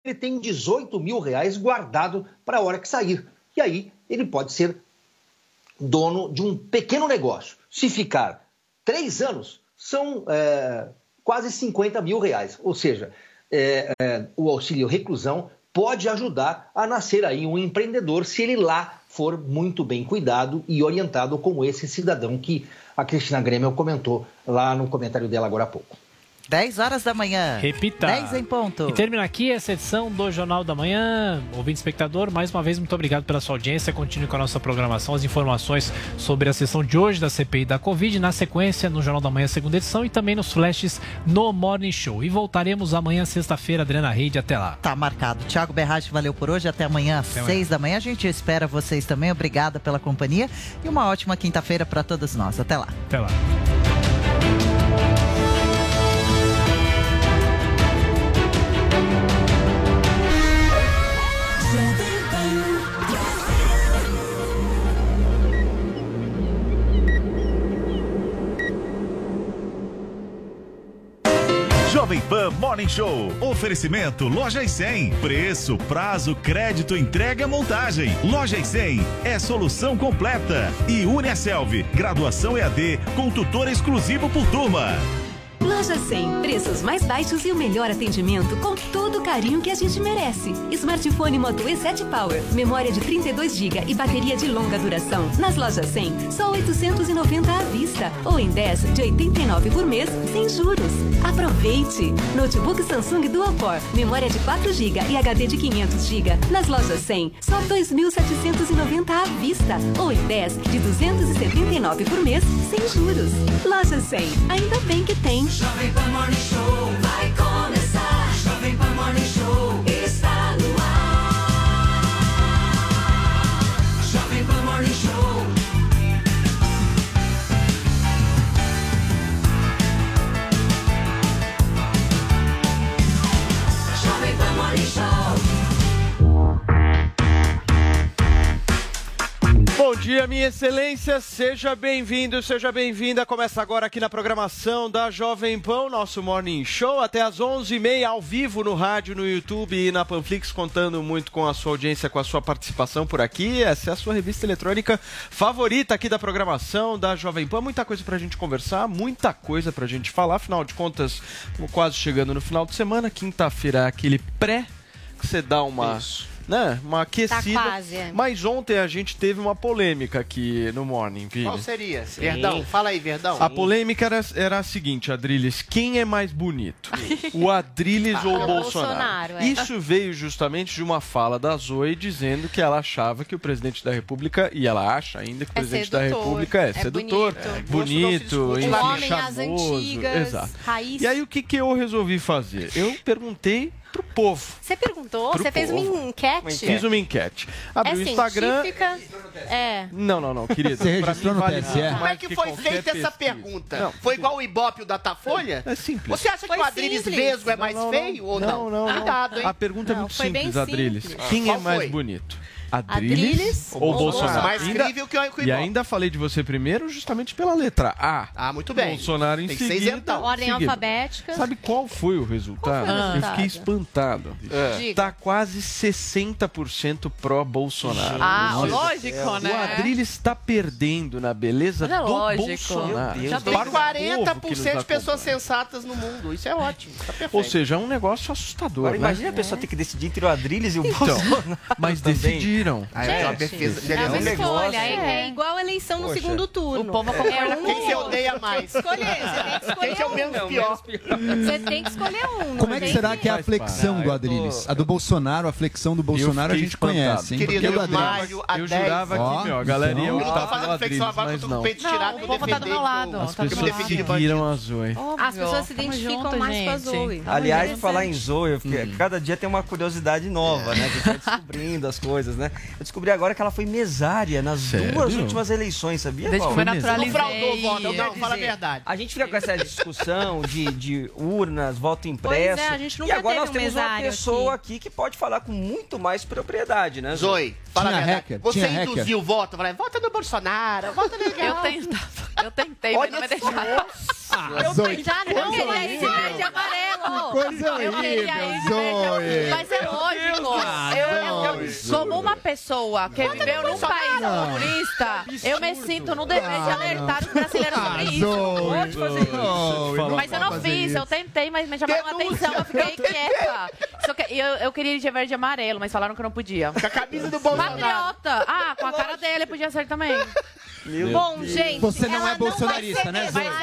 ele tem 18 mil reais guardado para a hora que sair. E aí ele pode ser dono de um pequeno negócio. Se ficar 3 anos, são quase 50 mil reais. Ou seja, o auxílio reclusão pode ajudar a nascer aí um empreendedor se ele lá for muito bem cuidado e orientado, como esse cidadão que a Cristina Grêmio comentou lá no comentário dela agora há pouco. 10 horas da manhã. Repita. 10 em ponto. E termina aqui essa edição do Jornal da Manhã. Ouvinte espectador, mais uma vez, muito obrigado pela sua audiência. Continue com a nossa programação, as informações sobre a sessão de hoje da CPI da Covid, na sequência, no Jornal da Manhã, segunda edição, e também nos flashes no Morning Show. E voltaremos amanhã, sexta-feira, Adriana Reide. Até lá. Tá marcado. Thiago Berratti, valeu por hoje. Até amanhã, às 6 da manhã. A gente espera vocês também. Obrigada pela companhia. E uma ótima quinta-feira para todos nós. Até lá. Até lá. Jovem Pan Morning Show. Oferecimento Lojas 100. Preço, prazo, crédito, entrega, montagem. Lojas 100 é solução completa. E Uniaselv, graduação EAD com tutor exclusivo por turma. Loja 100, preços mais baixos e o melhor atendimento com todo o carinho que a gente merece. Smartphone Moto E7 Power, memória de 32 GB e bateria de longa duração. Nas lojas 100, só 890 à vista ou em 10 de 89 por mês, sem juros. Aproveite! Notebook Samsung Dual Core, memória de 4 GB e HD de 500 GB. Nas lojas 100, só 2.790 à vista ou em 10 de 279 por mês, sem juros. Loja 100, ainda bem que tem. Jovem Pan Morning Show vai começar. Jovem Pan Morning Show está no ar. Jovem Pan Morning Show. Jovem Pan Morning Show. Bom dia, minha excelência, seja bem-vindo, seja bem-vinda. Começa agora aqui na programação da Jovem Pan, nosso Morning Show, até às 11h30, ao vivo no rádio, no YouTube e na Panflix, contando muito com a sua audiência, com a sua participação por aqui. Essa é a sua revista eletrônica favorita aqui da programação da Jovem Pan. Muita coisa pra gente conversar, muita coisa pra gente falar. Afinal de contas, estamos quase chegando no final de semana. Quinta-feira é aquele pré que você dá uma... né? Uma aquecida. Tá quase, Mas ontem a gente teve uma polêmica aqui no Morning, Vini. Qual seria? Sim. Verdão, fala aí, Verdão. A polêmica era a seguinte, Adriles, quem é mais bonito? O Adriles ou o Bolsonaro? Isso veio justamente de uma fala da Zoe dizendo que ela achava que o presidente da República, e ela acha ainda que o presidente da República é sedutor, bonito, enfim, homem às charmoso. antigas, Exato. raiz. E aí o que eu resolvi fazer? Eu perguntei pro povo. Você perguntou? Pro Você fez povo. uma enquete? Fiz uma enquete. Abri o Instagram. Científica? É. Não, querido. Você registrou no TSE? Como é que foi feita essa pergunta? Não. Foi igual o Ibope e o Datafolha? É simples. Você acha que o Adriles Vesgo é mais feio ou não? Não. Cuidado, hein? A pergunta é muito foi bem simples, Adriles. simples. Quem é Qual mais foi? bonito? Adriles ou Bolsonaro? Mais incrível que o Ibope. E ainda falei de você primeiro justamente pela letra A. Ah, muito bem. Bolsonaro em Tem que ser seguida. isentão. Ordem seguida. alfabética. Sabe qual foi o resultado? Qual foi o Eu resultado? fiquei espantado. Diga. Tá quase 60% pró-Bolsonaro. Ah, lógico, né? O Adriles está perdendo na beleza Mas é do lógico. Bolsonaro. Meu Deus. Tem Para o povo que nos 40% de pessoas acompanha. sensatas no mundo. Isso é ótimo. Tá perfeito. Ou seja, é um negócio assustador, Agora, né? imagina a pessoa ter que decidir entre o Adriles e o Então, Bolsonaro. mas também. decidiram. Aí é uma defesa. É uma um negócio. escolha. É igual a eleição no Poxa. segundo turno. O povo concorda com Quem você ou odeia outro. mais? Escolher. Você tem que escolher Quem que é o menos pior? Você tem que escolher um. Como é que será que é a Faz flexão parte. do Adriles? A do Bolsonaro, a flexão do Bolsonaro a fiquei gente espantado. conhece, hein? Querido, Porque o eu Adriles... Mário, a Eu 10. jurava que, meu, a galerinha Eu Eu não tô optar pelo fazendo flexão Adriles, agora que eu mas tô com o não. peito tirado. o povo tá do meu lado. As Tá do meu pessoas lado. seguiram a Zoe. As pessoas se identificam mais com a Zoe. Aliás, falar em Zoe, cada dia tem uma curiosidade nova, né? A gente vai descobrindo as coisas, né? Eu descobri agora que ela foi mesária nas Sério? 2 últimas eleições, sabia, Desde que Paulo? foi Não naturalizei. fraudou o voto, não, fala a dizer, verdade. A gente fica com essa discussão de urnas, voto impresso. Pois é, a gente e nunca agora nós teve um temos uma mesário pessoa aqui que pode falar com muito mais propriedade, né, Zoe, fala a Tinha verdade. hacker, Você tinha induziu hacker. o voto, falei, vota no Bolsonaro, vota no Eu tentei, mas não me deixaram. Zoe. Já não, queria ir de verde e amarelo. Coisa Eu queria ir de verde e Zoe. amarelo. Mas é lógico. Como uma pessoa que viveu num país comunista, eu me sinto no dever de alertar os brasileiros sobre isso. Zoe. Pode fazer isso. Mas eu não fiz, eu tentei, mas me chamaram a atenção, eu fiquei quieta. Eu queria ir de verde e amarelo, mas falaram que eu não podia. Com a camisa do Bolsonaro. Patriota. Ah, com a cara dele podia ser também. Bom, gente, Você não ela é bolsonarista, né, Zoe?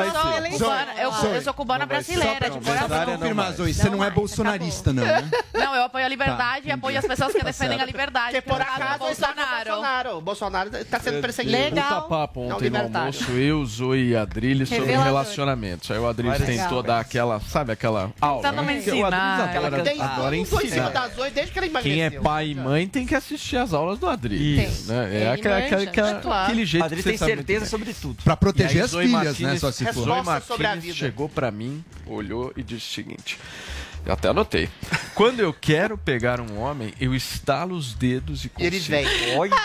Eu sou cubana brasileira, de Só pra confirmar, Zoe, você não é bolsonarista, não, né? Não, eu apoio a liberdade e apoio as pessoas que defendem a liberdade. Porque por acaso Bolsonaro. O Bolsonaro está sendo perseguido. Puta papo ontem no almoço, eu, Zoe e Adriles sobre Revelador. relacionamentos. Aí o Adriles Legal. tentou dar aquela, sabe, aquela aula. Tentando me Porque o ensinar. Adriles adora Não foi em cima ensinar. da Zoe desde que ela emagreceu. Quem é pai e mãe tem que assistir as aulas do Adriles. Né? É aquele jeito Adriles que tem você sabe certeza muito sobre bem. tudo. Pra proteger E aí, as Zoe filhas, Martínez- né? Só se for. Zoe Resposta sobre a Martínez vida. chegou pra mim, olhou e disse o seguinte. Eu até anotei. Quando eu quero pegar um homem, eu estalo os dedos e consigo. Ele vem. Olha!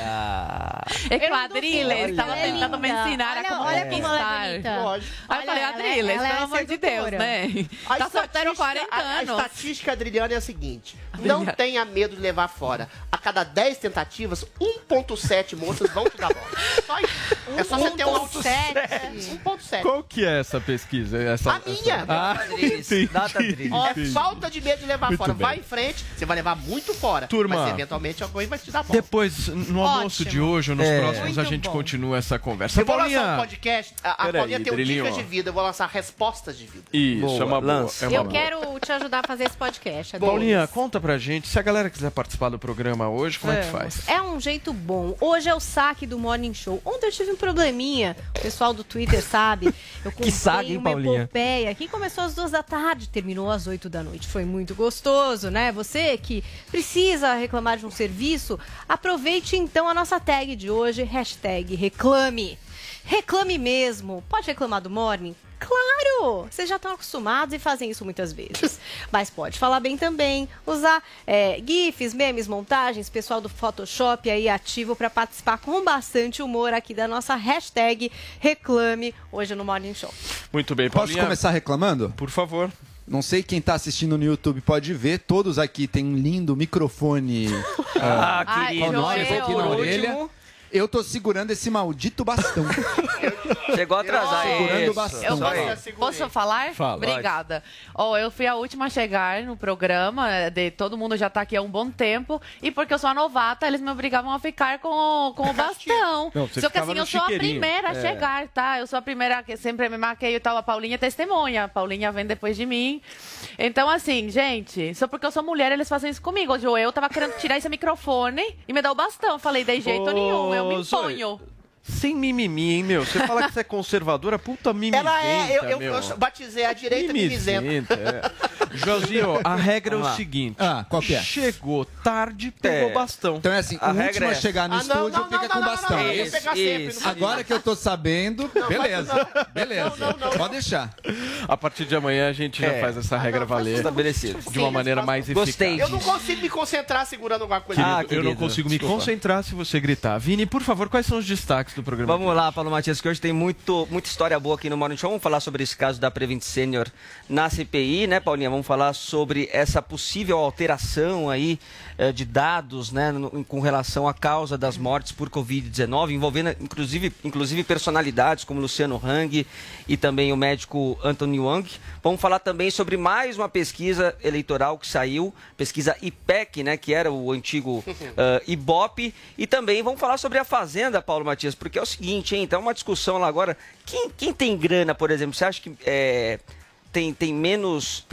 É que o Adriles estava tentando me ensinar a como olha como ela é conquistar. bonita. Lógico. Aí eu falei, Olha, Adriles, ela é pelo amor de Deus, sedutora. né? A Tá solteiro há estatística- 40 A anos. estatística adriana é a seguinte: não tenha medo de levar fora. A cada 10 tentativas, 1,7 moças vão te dar bola. Só isso. É só você ter um 1,7. Qual que é essa pesquisa? Essa, A minha. entendi. É falta de medo de levar Muito fora. bem. Vai em frente, você vai levar muito fora. Turma. Mas eventualmente alguém vai te dar bola. Depois, no almoço de hoje ou nos próximos, a Muito gente bom. continua essa conversa. Eu vou lançar um Paulinha, podcast. A Peraí, Paulinha tem um Drilinho, Dicas ó. de Vida. Eu vou lançar Respostas de Vida. isso, Boa, é uma boa. lança. É uma Eu boa. quero te ajudar a fazer esse podcast. Adriles. Paulinha, conta pra gente, se a galera quiser participar do programa hoje, como é que faz? É um jeito bom. Hoje é o saque do Morning Show. Ontem eu tive um probleminha. O pessoal do Twitter sabe. Eu comprei saque, hein, uma Paulinha? epopeia que começou às 2 da tarde, terminou às 8 da noite. Foi muito gostoso, né? Você que precisa reclamar de um serviço, aproveite então a nossa tag de hoje, #reclame. Reclame mesmo. Pode reclamar do Morning? Claro! Vocês já estão acostumados e fazem isso muitas vezes. Mas pode falar bem também, usar GIFs, memes, montagens, pessoal do Photoshop aí ativo para participar com bastante humor aqui da nossa #reclame hoje no Morning Show. Muito bem, Posso Paulinha. começar reclamando? Por favor. Não sei quem tá assistindo no YouTube pode ver, todos aqui têm um lindo microfone Ah, querido. com nós Joel. aqui na Por orelha. último, Eu tô segurando esse maldito bastão. chegou atrasado. Segurando Isso. bastante. Eu Só posso, isso. posso falar? Fala. Obrigada. Eu fui a última a chegar no programa, todo mundo já tá aqui há um bom tempo, e porque eu sou a novata, eles me obrigavam a ficar com o bastão. Não, você Só que ficava assim, no eu sou a chiqueirinho. primeira a chegar, tá? Eu sou a primeira que sempre me maqueio e tal, a Paulinha é testemunha, a Paulinha vem depois de mim. Então assim, gente, só porque eu sou mulher, eles fazem isso comigo. Hoje eu tava querendo tirar esse microfone e me dar o bastão. Eu falei, de jeito nenhum, eu me Zoe, imponho. Sem mimimi, hein, meu? Você fala que você é conservadora, puta mimizenta, Ela é. Eu meu. batizei a direita mimizenta. Mimizenta, é. Joãozinho, a regra é Vamos o lá. seguinte. Qual que é? Chegou tarde, pegou bastão. Então é assim, A o regra último a é- chegar no estúdio fica com bastão. Não, Isso, pegar sempre, isso. não Agora que eu tô sabendo, beleza. Beleza. Pode deixar. A partir de amanhã a gente já faz essa regra valer Estabelecido. de uma maneira mais eficaz. Gostei. Eu não consigo me concentrar segurando alguma coisa. Querido, eu não querido, consigo me desculpa. concentrar se você gritar. Vini, por favor, quais são os destaques do programa? Vamos lá, Paulo Matias, que hoje tem muita história boa aqui no Morning Show. Vamos falar sobre esse caso da Prevent Senior na CPI, né, Paulinha? Vamos falar sobre essa possível alteração aí de dados, né, com relação à causa das mortes por Covid-19, envolvendo inclusive personalidades como Luciano Hang e também o médico Anthony Wang. Vamos falar também sobre mais uma pesquisa eleitoral que saiu, pesquisa IPEC, né, que era o antigo Ibope, e também vamos falar sobre a Fazenda, Paulo Matias, porque é o seguinte, hein, então uma discussão lá agora, quem tem grana, por exemplo, você acha que tem menos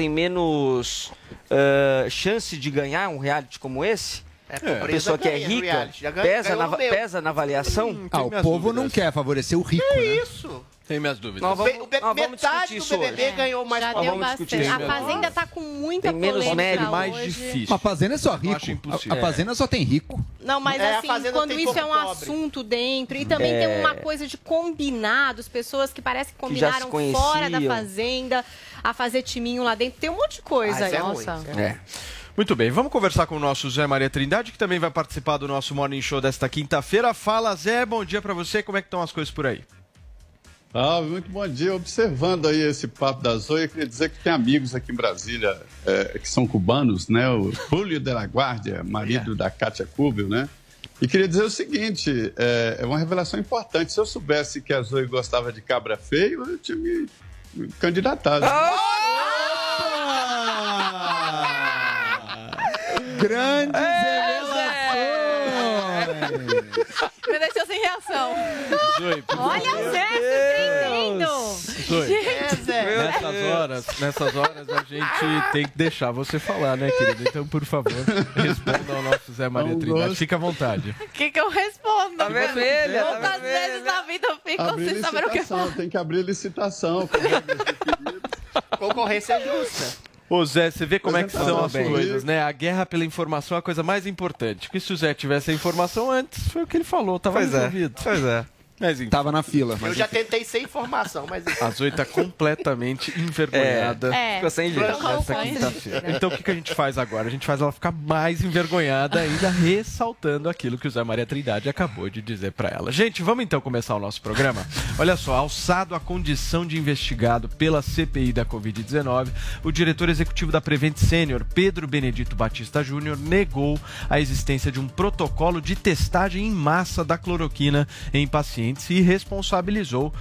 chance de ganhar um reality como esse? A pessoa que é rica pesa na avaliação? O povo não quer favorecer o rico, né? Isso. Tenho minhas dúvidas. Nós vamos Metade do BBB ganhou mais Já pau. deu vamos bastante. discutir isso. A Fazenda tá com muita Tem menos polêmica mérito, mais hoje. difícil. A Fazenda é só acho rico. impossível. A Fazenda só tem rico. Não, mas A assim, Fazenda quando tem isso é pouco um pobre. assunto dentro, e também tem uma coisa de combinados, pessoas que parece que já se combinaram fora da conheciam. Fazenda, a fazer timinho lá dentro, tem um monte de coisa aí. isso é ruim, Nossa. isso é ruim. Muito bem, vamos conversar com o nosso Zé Maria Trindade, que também vai participar do nosso Morning Show desta quinta-feira. Fala, Zé, bom dia pra você. Como é que estão as coisas por aí? Muito bom dia. Observando aí esse papo da Zoe, eu queria dizer que tem amigos aqui em Brasília que são cubanos, né? O Julio de la Guardia, marido da Kátia Kubel, né? E queria dizer o seguinte, é uma revelação importante. Se eu soubesse que a Zoe gostava de cabra feio, eu tinha me candidatado. Grandes revelações! Me deixou sem reação. Zoe, Olha o Zé surpreendendo! Zoe, Zé. nessas horas a gente tem que deixar você falar, né, querido? Então, por favor, responda ao nosso Zé Maria Trindade. Fica à vontade. O que eu respondo? Tá vermelha, tá Quantas vezes na vida eu fico sem saber o que falar? Tem que abrir licitação. Concorrência justa. Ô Zé, você vê como é que são as coisas, né? A guerra pela informação é a coisa mais importante. Porque se o Zé tivesse a informação antes, foi o que ele falou, tava resolvido. Pois é. Mas enfim. Tava na fila. Eu já tentei sem informação, mas... A Zoe tá completamente envergonhada. Ficou sem jeito. Nessa quinta-feira. Então o que a gente faz agora? A gente faz ela ficar mais envergonhada, ainda ressaltando aquilo que o Zé Maria Trindade acabou de dizer pra ela. Gente, vamos então começar o nosso programa? Olha só, alçado à condição de investigado pela CPI da Covid-19, o diretor executivo da Prevent Senior, Pedro Benedito Batista Júnior, negou a existência de um protocolo de testagem em massa da cloroquina em pacientes e responsabilizou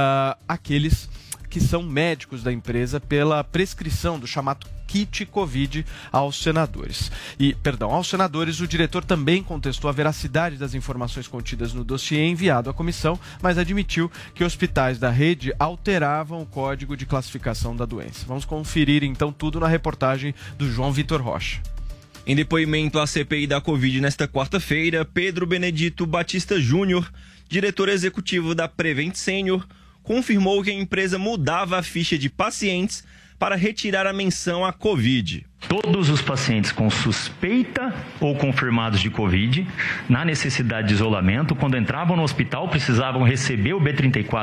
aqueles que são médicos da empresa pela prescrição do chamado kit Covid aos senadores. Aos senadores, o diretor também contestou a veracidade das informações contidas no dossiê enviado à comissão, mas admitiu que hospitais da rede alteravam o código de classificação da doença. Vamos conferir então tudo na reportagem do João Vitor Rocha. Em depoimento à CPI da Covid nesta quarta-feira, Pedro Benedito Batista Júnior, diretor executivo da Prevent Senior, confirmou que a empresa mudava a ficha de pacientes para retirar a menção à Covid. Todos os pacientes com suspeita ou confirmados de Covid, na necessidade de isolamento, quando entravam no hospital, precisavam receber o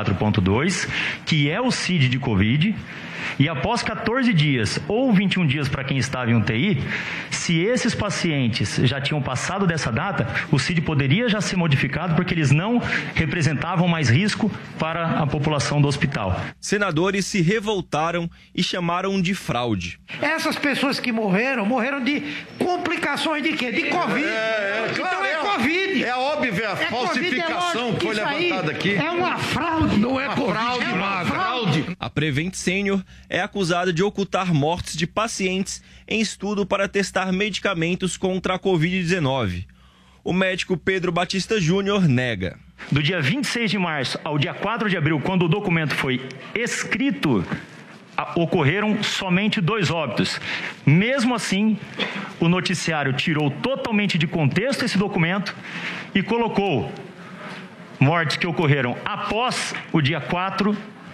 B34.2, que é o CID de Covid, e após 14 dias ou 21 dias para quem estava em UTI, se esses pacientes já tinham passado dessa data, o CID poderia já ser modificado porque eles não representavam mais risco para a população do hospital. Senadores se revoltaram e chamaram de fraude. Essas pessoas que morreram de complicações de quê? De Covid. Então é Covid. É óbvio, a falsificação que foi levantada aqui. É uma fraude. Não é Covid, é uma fraude. A Prevent Senior é acusada de ocultar mortes de pacientes em estudo para testar medicamentos contra a Covid-19. O médico Pedro Batista Júnior nega. Do dia 26 de março ao dia 4 de abril, quando o documento foi escrito, ocorreram somente 2 óbitos. Mesmo assim, o noticiário tirou totalmente de contexto esse documento e colocou mortes que ocorreram após o dia 4,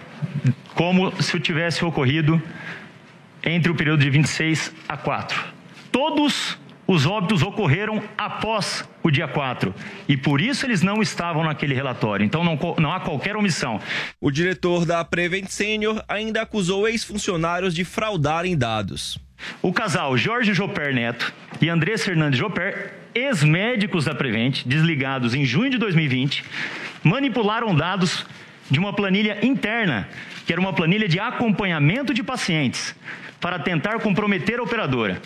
como se tivesse ocorrido entre o período de 26 a 4. Todos os óbitos ocorreram após o dia 4 e por isso eles não estavam naquele relatório. Então não há qualquer omissão. O diretor da Prevent Senior ainda acusou ex-funcionários de fraudarem dados. O casal Jorge Joper Neto e Andressa Hernandes Joper, ex-médicos da Prevent, desligados em junho de 2020, manipularam dados de uma planilha interna, que era uma planilha de acompanhamento de pacientes, para tentar comprometer a operadora.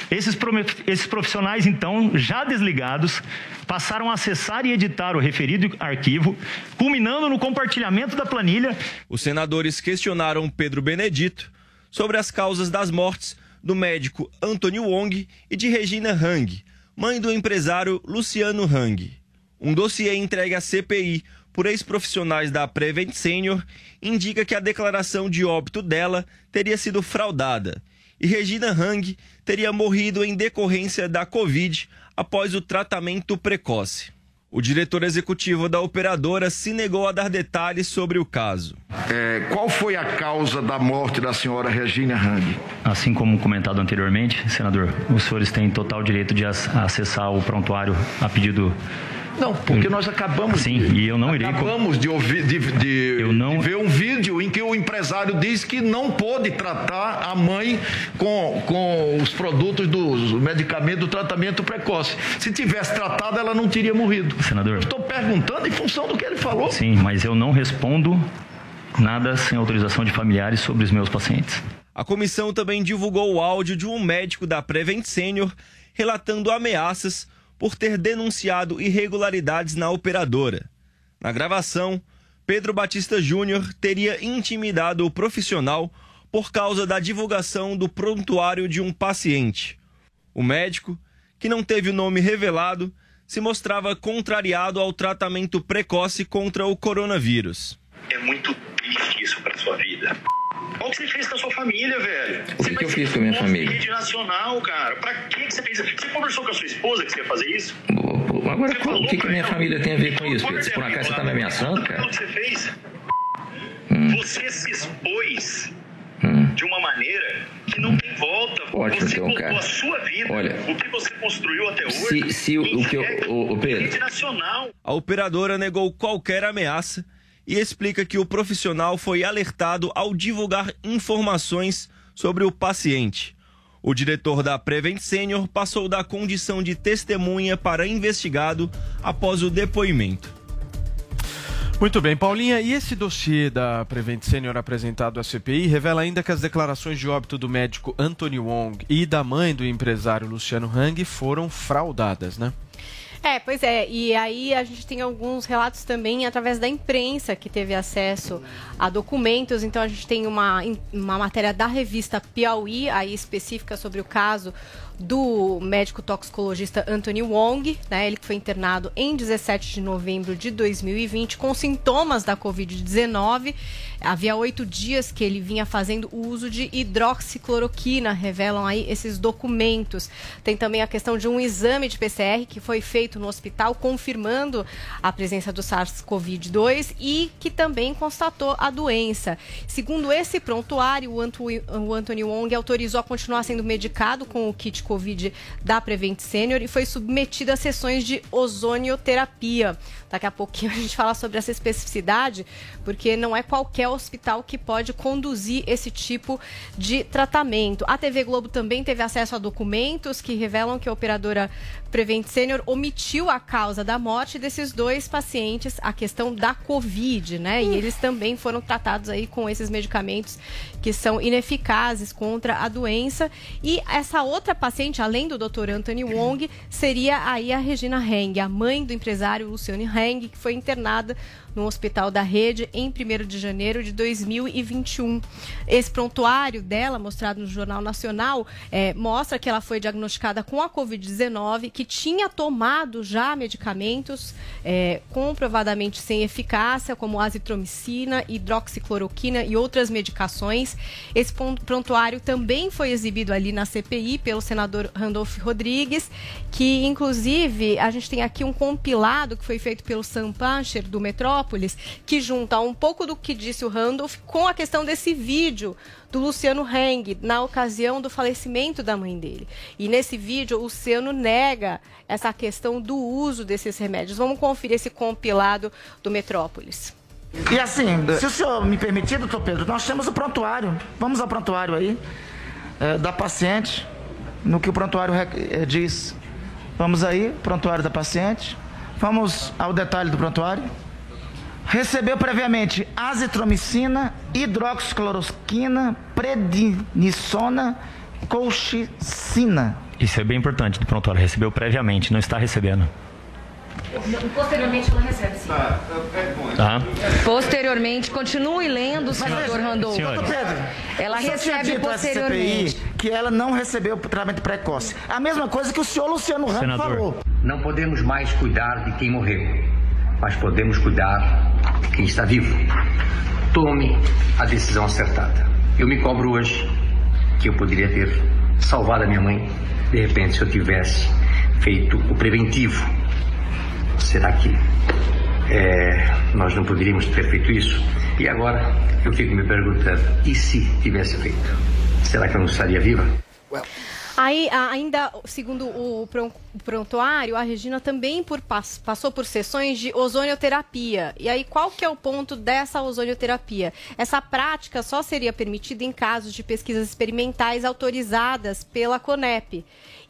Esses profissionais, então, já desligados, passaram a acessar e editar o referido arquivo, culminando no compartilhamento da planilha. Os senadores questionaram Pedro Benedito sobre as causas das mortes do médico Antônio Wong e de Regina Hang, mãe do empresário Luciano Hang. Um dossiê entregue à CPI por ex-profissionais da Prevent Senior indica que a declaração de óbito dela teria sido fraudada e Regina Hang teria morrido em decorrência da Covid após o tratamento precoce. O diretor executivo da operadora se negou a dar detalhes sobre o caso. Qual foi a causa da morte da senhora Regina Hang? Assim como comentado anteriormente, senador, os senhores têm total direito de acessar o prontuário a pedido. Não, porque nós acabamos e eu não irei acabamos de ouvir de ver um vídeo em que o empresário diz que não pôde tratar a mãe com os produtos do medicamento do tratamento precoce. Se tivesse tratado, ela não teria morrido. Senador, eu estou perguntando em função do que ele falou. Sim, mas eu não respondo Nada sem autorização de familiares sobre os meus pacientes. A comissão também divulgou o áudio de um médico da Prevent Senior relatando ameaças por ter denunciado irregularidades na operadora. Na gravação, Pedro Batista Júnior teria intimidado o profissional por causa da divulgação do prontuário de um paciente. O médico, que não teve o nome revelado, se mostrava contrariado ao tratamento precoce contra o coronavírus. É muito triste isso pra sua vida. Olha o que você fez com a sua família, velho. O que eu fiz com a minha família? Rede nacional, cara. Pra que você fez isso? Você conversou com a sua esposa que você ia fazer isso? Agora, o que a minha família tem a ver com isso, Pedro? Se por acaso você tá me ameaçando, cara? O que você fez? Você se expôs de uma maneira que não tem volta. Ótimo, você então, colocou cara. a sua vida, Olha, o que você construiu até hoje, o Pedro, rede nacional. A operadora negou qualquer ameaça e explica que o profissional foi alertado ao divulgar informações sobre o paciente. O diretor da Prevent Senior passou da condição de testemunha para investigado após o depoimento. Muito bem, Paulinha, e esse dossiê da Prevent Senior apresentado à CPI revela ainda que as declarações de óbito do médico Anthony Wong e da mãe do empresário Luciano Hang foram fraudadas, né? Pois é, e aí a gente tem alguns relatos também através da imprensa que teve acesso a documentos. Então a gente tem uma matéria da revista Piauí, aí específica sobre o caso do médico toxicologista Anthony Wong, né? Ele que foi internado em 17 de novembro de 2020 com sintomas da Covid-19. Havia 8 dias que ele vinha fazendo o uso de hidroxicloroquina, revelam aí esses documentos. Tem também a questão de um exame de PCR que foi feito no hospital, confirmando a presença do SARS-CoV-2 e que também constatou a doença. Segundo esse prontuário, o Anthony Wong autorizou a continuar sendo medicado com o kit Covid da Prevent Senior e foi submetido a sessões de ozonioterapia. Daqui a pouquinho a gente fala sobre essa especificidade, porque não é qualquer hospital que pode conduzir esse tipo de tratamento. A TV Globo também teve acesso a documentos que revelam que a operadora Prevent Senior omitiu a causa da morte desses dois pacientes, a questão da Covid, né? E eles também foram tratados aí com esses medicamentos que são ineficazes contra a doença. E essa outra paciente, além do Dr. Anthony Wong, seria aí a Regina Hang, a mãe do empresário Luciano Hang, que foi internada no Hospital da Rede em 1º de janeiro de 2021. Esse prontuário dela, mostrado no Jornal Nacional, mostra que ela foi diagnosticada com a Covid-19, que tinha tomado já medicamentos comprovadamente sem eficácia, como azitromicina, hidroxicloroquina e outras medicações. Esse prontuário também foi exibido ali na CPI pelo senador Randolph Rodrigues, que inclusive a gente tem aqui um compilado que foi feito pelo Sam Pancher, do Metrópolis, que junta um pouco do que disse o Randolph com a questão desse vídeo do Luciano Hang na ocasião do falecimento da mãe dele. E nesse vídeo o Luciano nega essa questão do uso desses remédios. Vamos conferir esse compilado do Metrópolis. E assim, se o senhor me permitir, doutor Pedro, nós temos o prontuário. Vamos ao prontuário aí, da paciente, no que o prontuário diz. Vamos aí, prontuário da paciente. Vamos ao detalhe do prontuário. Recebeu previamente azitromicina, hidroxicloroquina, prednisona, colchicina. Isso é bem importante do prontuário. Recebeu previamente, não está recebendo. Posteriormente ela recebe, sim. Tá. Posteriormente, continue lendo, senador Randolph. Doutor Pedro, Ela o senhor tinha recebe dito essa posteriormente. CPI que ela não recebeu tratamento precoce. A mesma coisa que o senhor Luciano Hang falou. Não podemos mais cuidar de quem morreu, mas podemos cuidar de quem está vivo. Tome a decisão acertada. Eu me cobro hoje que eu poderia ter salvado a minha mãe, de repente, se eu tivesse feito o preventivo. Será que nós não poderíamos ter feito isso? E agora eu fico me perguntando, e se tivesse feito? Será que eu não estaria viva? Aí, ainda, segundo o prontuário, a Regina também passou por sessões de ozonioterapia. E aí, qual que é o ponto dessa ozonioterapia? Essa prática só seria permitida em casos de pesquisas experimentais autorizadas pela CONEP.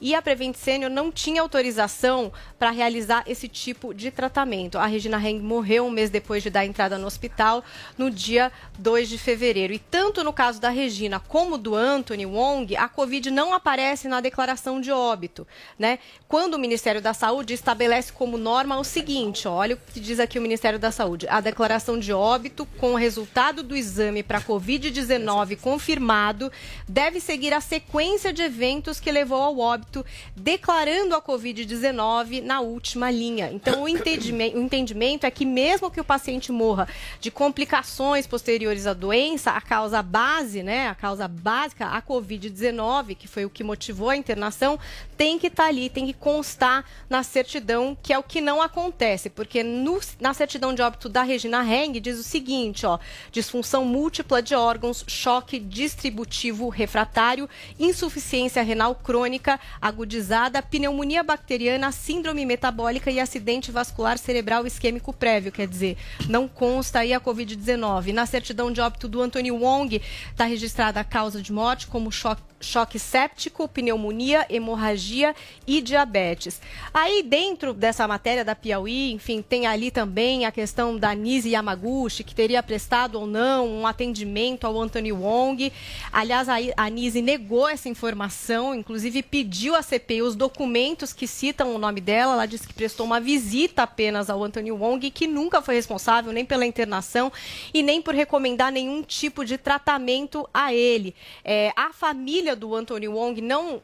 e a Prevent Senior não tinha autorização para realizar esse tipo de tratamento. A Regina Heng morreu um mês depois de dar entrada no hospital, no dia 2 de fevereiro. E tanto no caso da Regina como do Anthony Wong, a Covid não aparece na declaração de óbito, né? Quando o Ministério da Saúde estabelece como norma o seguinte, olha o que diz aqui o Ministério da Saúde, a declaração de óbito com o resultado do exame para Covid-19 confirmado deve seguir a sequência de eventos que levou ao óbito, declarando a Covid-19 na última linha. Então, o entendimento é que mesmo que o paciente morra de complicações posteriores à doença, a causa base, né, a causa básica, a Covid-19, que foi o que motivou a internação, tem que estar ali, tem que constar na certidão, que é o que não acontece, porque na certidão de óbito da Regina Heng diz o seguinte, ó, disfunção múltipla de órgãos, choque distributivo refratário, insuficiência renal crônica agudizada, pneumonia bacteriana, síndrome metabólica e acidente vascular cerebral isquêmico prévio, quer dizer, não consta aí a Covid-19. Na certidão de óbito do Anthony Wong está registrada a causa de morte como choque séptico, pneumonia, hemorragia e diabetes. Aí, dentro dessa matéria da Piauí, enfim, tem ali também a questão da Nise Yamaguchi, que teria prestado ou não um atendimento ao Anthony Wong. Aliás, a Nise negou essa informação, inclusive pediu à CPI os documentos que citam o nome dela. Ela disse que prestou uma visita apenas ao Anthony Wong e que nunca foi responsável nem pela internação e nem por recomendar nenhum tipo de tratamento a ele. A família do Anthony Wong não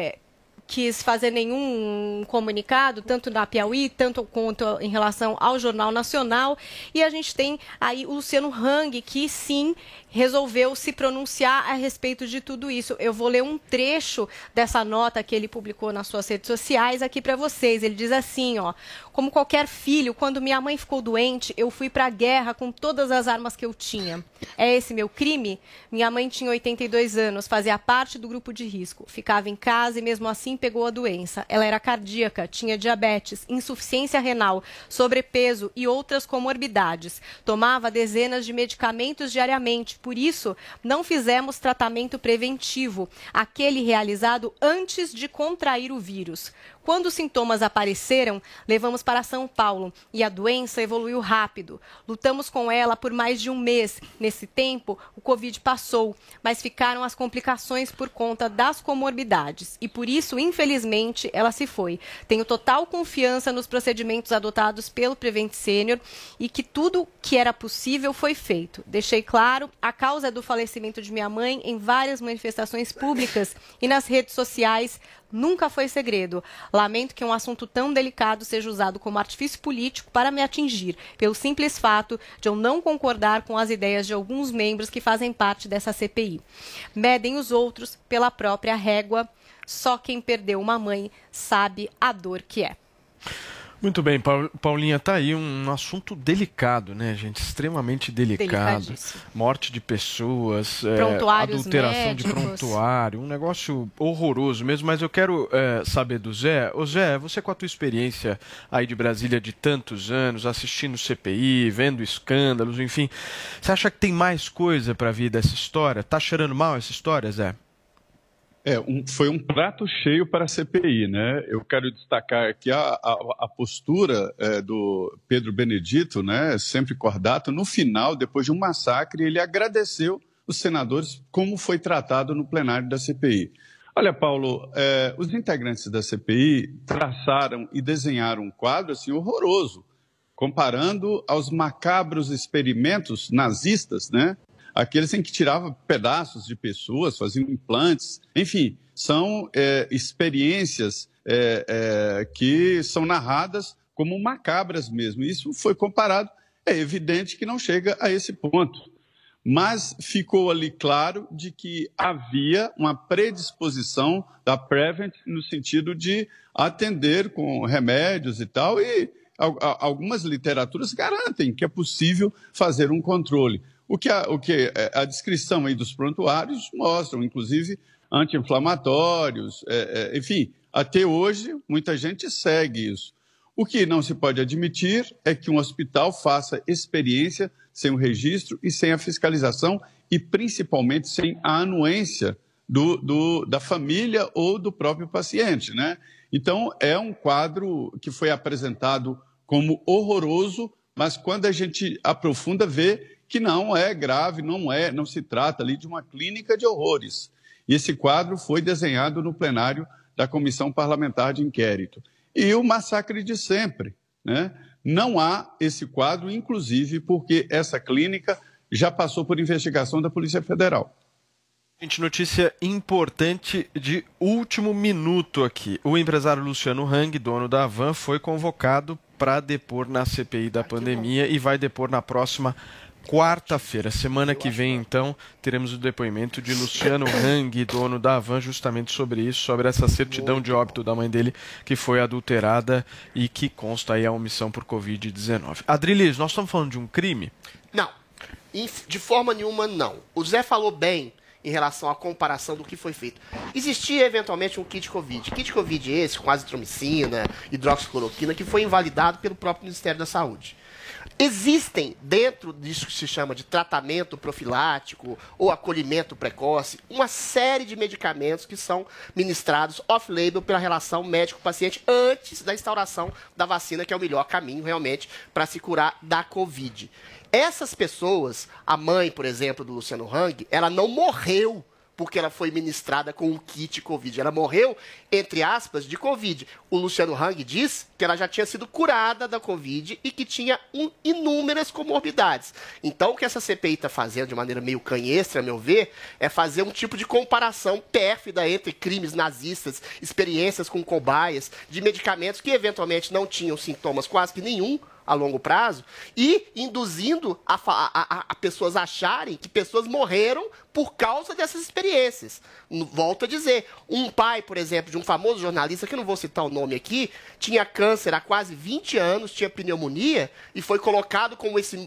quis fazer nenhum comunicado, tanto na Piauí, tanto quanto em relação ao Jornal Nacional. E a gente tem aí o Luciano Hang, que sim resolveu se pronunciar a respeito de tudo isso. Eu vou ler um trecho dessa nota que ele publicou nas suas redes sociais aqui para vocês. Ele diz assim, ó: como qualquer filho, quando minha mãe ficou doente, eu fui para a guerra com todas as armas que eu tinha. É esse meu crime? Minha mãe tinha 82 anos, fazia parte do grupo de risco, ficava em casa e mesmo assim pegou a doença. Ela era cardíaca, tinha diabetes, insuficiência renal, sobrepeso e outras comorbidades. Tomava dezenas de medicamentos diariamente. Por isso, não fizemos tratamento preventivo, aquele realizado antes de contrair o vírus. Quando os sintomas apareceram, levamos para São Paulo e a doença evoluiu rápido. Lutamos com ela por mais de um mês. Nesse tempo, o Covid passou, mas ficaram as complicações por conta das comorbidades. E por isso, infelizmente, ela se foi. Tenho total confiança nos procedimentos adotados pelo Prevent Senior e que tudo que era possível foi feito. Deixei claro a causa do falecimento de minha mãe em várias manifestações públicas e nas redes sociais. Nunca foi segredo. Lamento que um assunto tão delicado seja usado como artifício político para me atingir, pelo simples fato de eu não concordar com as ideias de alguns membros que fazem parte dessa CPI. Medem os outros pela própria régua. Só quem perdeu uma mãe sabe a dor que é. Muito bem, Paulinha, tá aí um assunto delicado, né, gente? Extremamente delicado. Morte de pessoas, adulteração médicos. De prontuário, um negócio horroroso mesmo, mas eu quero saber do Zé. Ô Zé, você com a tua experiência aí de Brasília de tantos anos, assistindo CPI, vendo escândalos, enfim, você acha que tem mais coisa para vir dessa história? Tá cheirando mal essa história, Zé? Foi um prato cheio para a CPI, né? Eu quero destacar aqui a postura do Pedro Benedito, né? Sempre cordato. No final, depois de um massacre, ele agradeceu os senadores como foi tratado no plenário da CPI. Olha, Paulo, os integrantes da CPI traçaram e desenharam um quadro assim, horroroso, comparando aos macabros experimentos nazistas, né? Aqueles em que tirava pedaços de pessoas, faziam implantes, enfim, são experiências que são narradas como macabras mesmo. Isso foi comparado, é evidente que não chega a esse ponto. Mas ficou ali claro de que havia uma predisposição da Prevent no sentido de atender com remédios e tal, e algumas literaturas garantem que é possível fazer um controle. O que a descrição aí dos prontuários mostram, inclusive anti-inflamatórios, enfim, até hoje muita gente segue isso. O que não se pode admitir é que um hospital faça experiência sem o registro e sem a fiscalização e principalmente sem a anuência da família ou do próprio paciente, né? Então, é um quadro que foi apresentado como horroroso, mas quando a gente aprofunda, vê que não é grave, não se trata ali de uma clínica de horrores. E esse quadro foi desenhado no plenário da Comissão Parlamentar de Inquérito. E o massacre de sempre, né? Não há esse quadro, inclusive porque essa clínica já passou por investigação da Polícia Federal. Gente, notícia importante de último minuto aqui. O empresário Luciano Hang, dono da Havan, foi convocado para depor na CPI da pandemia e vai depor na próxima quarta-feira. Semana que vem, então, teremos o depoimento de Luciano Hang, dono da Havan, justamente sobre isso, sobre essa certidão de óbito da mãe dele, que foi adulterada e que consta aí a omissão por Covid-19. Adrilis, nós estamos falando de um crime? Não, de forma nenhuma não. O Zé falou bem em relação à comparação do que foi feito. Existia, eventualmente, um kit Covid. Kit Covid esse, com azitromicina, hidroxicloroquina, que foi invalidado pelo próprio Ministério da Saúde. Existem, dentro disso que se chama de tratamento profilático ou acolhimento precoce, uma série de medicamentos que são ministrados off-label pela relação médico-paciente antes da instauração da vacina, que é o melhor caminho, realmente, para se curar da Covid. Essas pessoas, a mãe, por exemplo, do Luciano Hang, ela não morreu porque ela foi ministrada com um kit Covid. Ela morreu, entre aspas, de Covid. O Luciano Hang diz que ela já tinha sido curada da Covid e que tinha inúmeras comorbidades. Então, o que essa CPI está fazendo, de maneira meio canhestra, a meu ver, é fazer um tipo de comparação pérfida entre crimes nazistas, experiências com cobaias, de medicamentos que, eventualmente, não tinham sintomas quase que nenhum, a longo prazo, e induzindo a pessoas acharem que pessoas morreram por causa dessas experiências. Volto a dizer, um pai, por exemplo, de um famoso jornalista, que eu não vou citar o nome aqui, tinha câncer há quase 20 anos, tinha pneumonia, e foi colocado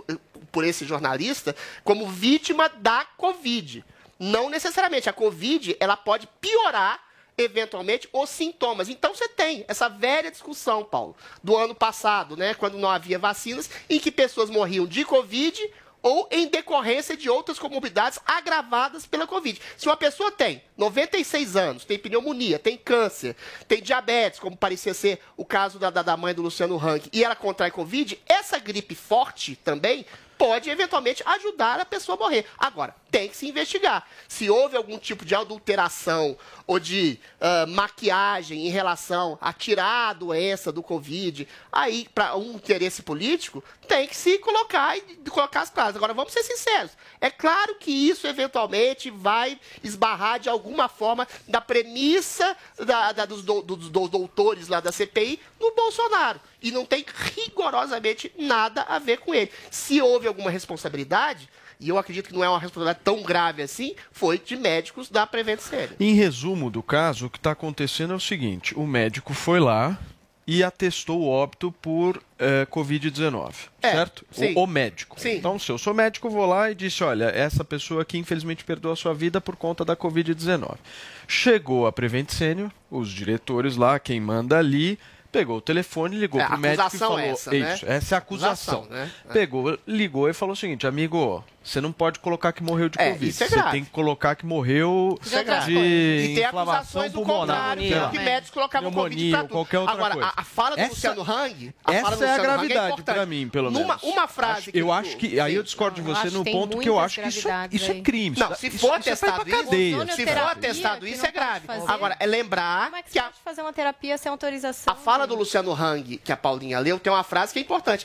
por esse jornalista como vítima da Covid. Não necessariamente. A Covid, ela pode piorar eventualmente, os sintomas. Então, você tem essa velha discussão, Paulo, do ano passado, né, quando não havia vacinas, em que pessoas morriam de Covid ou em decorrência de outras comorbidades agravadas pela Covid. Se uma pessoa tem 96 anos, tem pneumonia, tem câncer, tem diabetes, como parecia ser o caso da mãe do Luciano Hang, e ela contrai Covid, essa gripe forte também pode, eventualmente, ajudar a pessoa a morrer. Agora, tem que se investigar. Se houve algum tipo de adulteração ou de maquiagem em relação a tirar a doença do Covid, aí, para um interesse político, tem que se colocar as claras. Agora, vamos ser sinceros. É claro que isso, eventualmente, vai esbarrar de alguma forma da premissa dos doutores lá da CPI no Bolsonaro. E não tem rigorosamente nada a ver com ele. Se houve alguma responsabilidade, e eu acredito que não é uma responsabilidade tão grave assim, foi de médicos da Prevent Senior. Em resumo do caso, o que está acontecendo é o seguinte: o médico foi lá e atestou o óbito por Covid-19, certo? Sim. O médico. Sim. Então, se eu sou médico, vou lá e disse, olha, essa pessoa aqui infelizmente perdeu a sua vida por conta da Covid-19. Chegou a Prevent Senior, os diretores lá, quem manda ali, pegou o telefone, ligou pro médico e falou... Essa, né? Isso, essa é a acusação. Né? Pegou, ligou e falou o seguinte: amigo, você não pode colocar que morreu de Covid. Isso é você grave. tem que colocar que morreu de E tem inflamação acusações do pulmonar. contrário, que médicos colocavam Covid pra tudo. Qualquer outra Agora, coisa. a fala do Luciano Hang... Essa é a gravidade para mim, pelo menos. Uma frase eu acho que... Aí eu discordo de você no ponto que eu acho que isso é crime. Não, se for atestado isso... Se for atestado isso, é grave. Agora, é lembrar... Como é que você pode fazer uma terapia sem autorização? A fala do Luciano Hang, que a Paulinha leu, tem uma frase que é importante.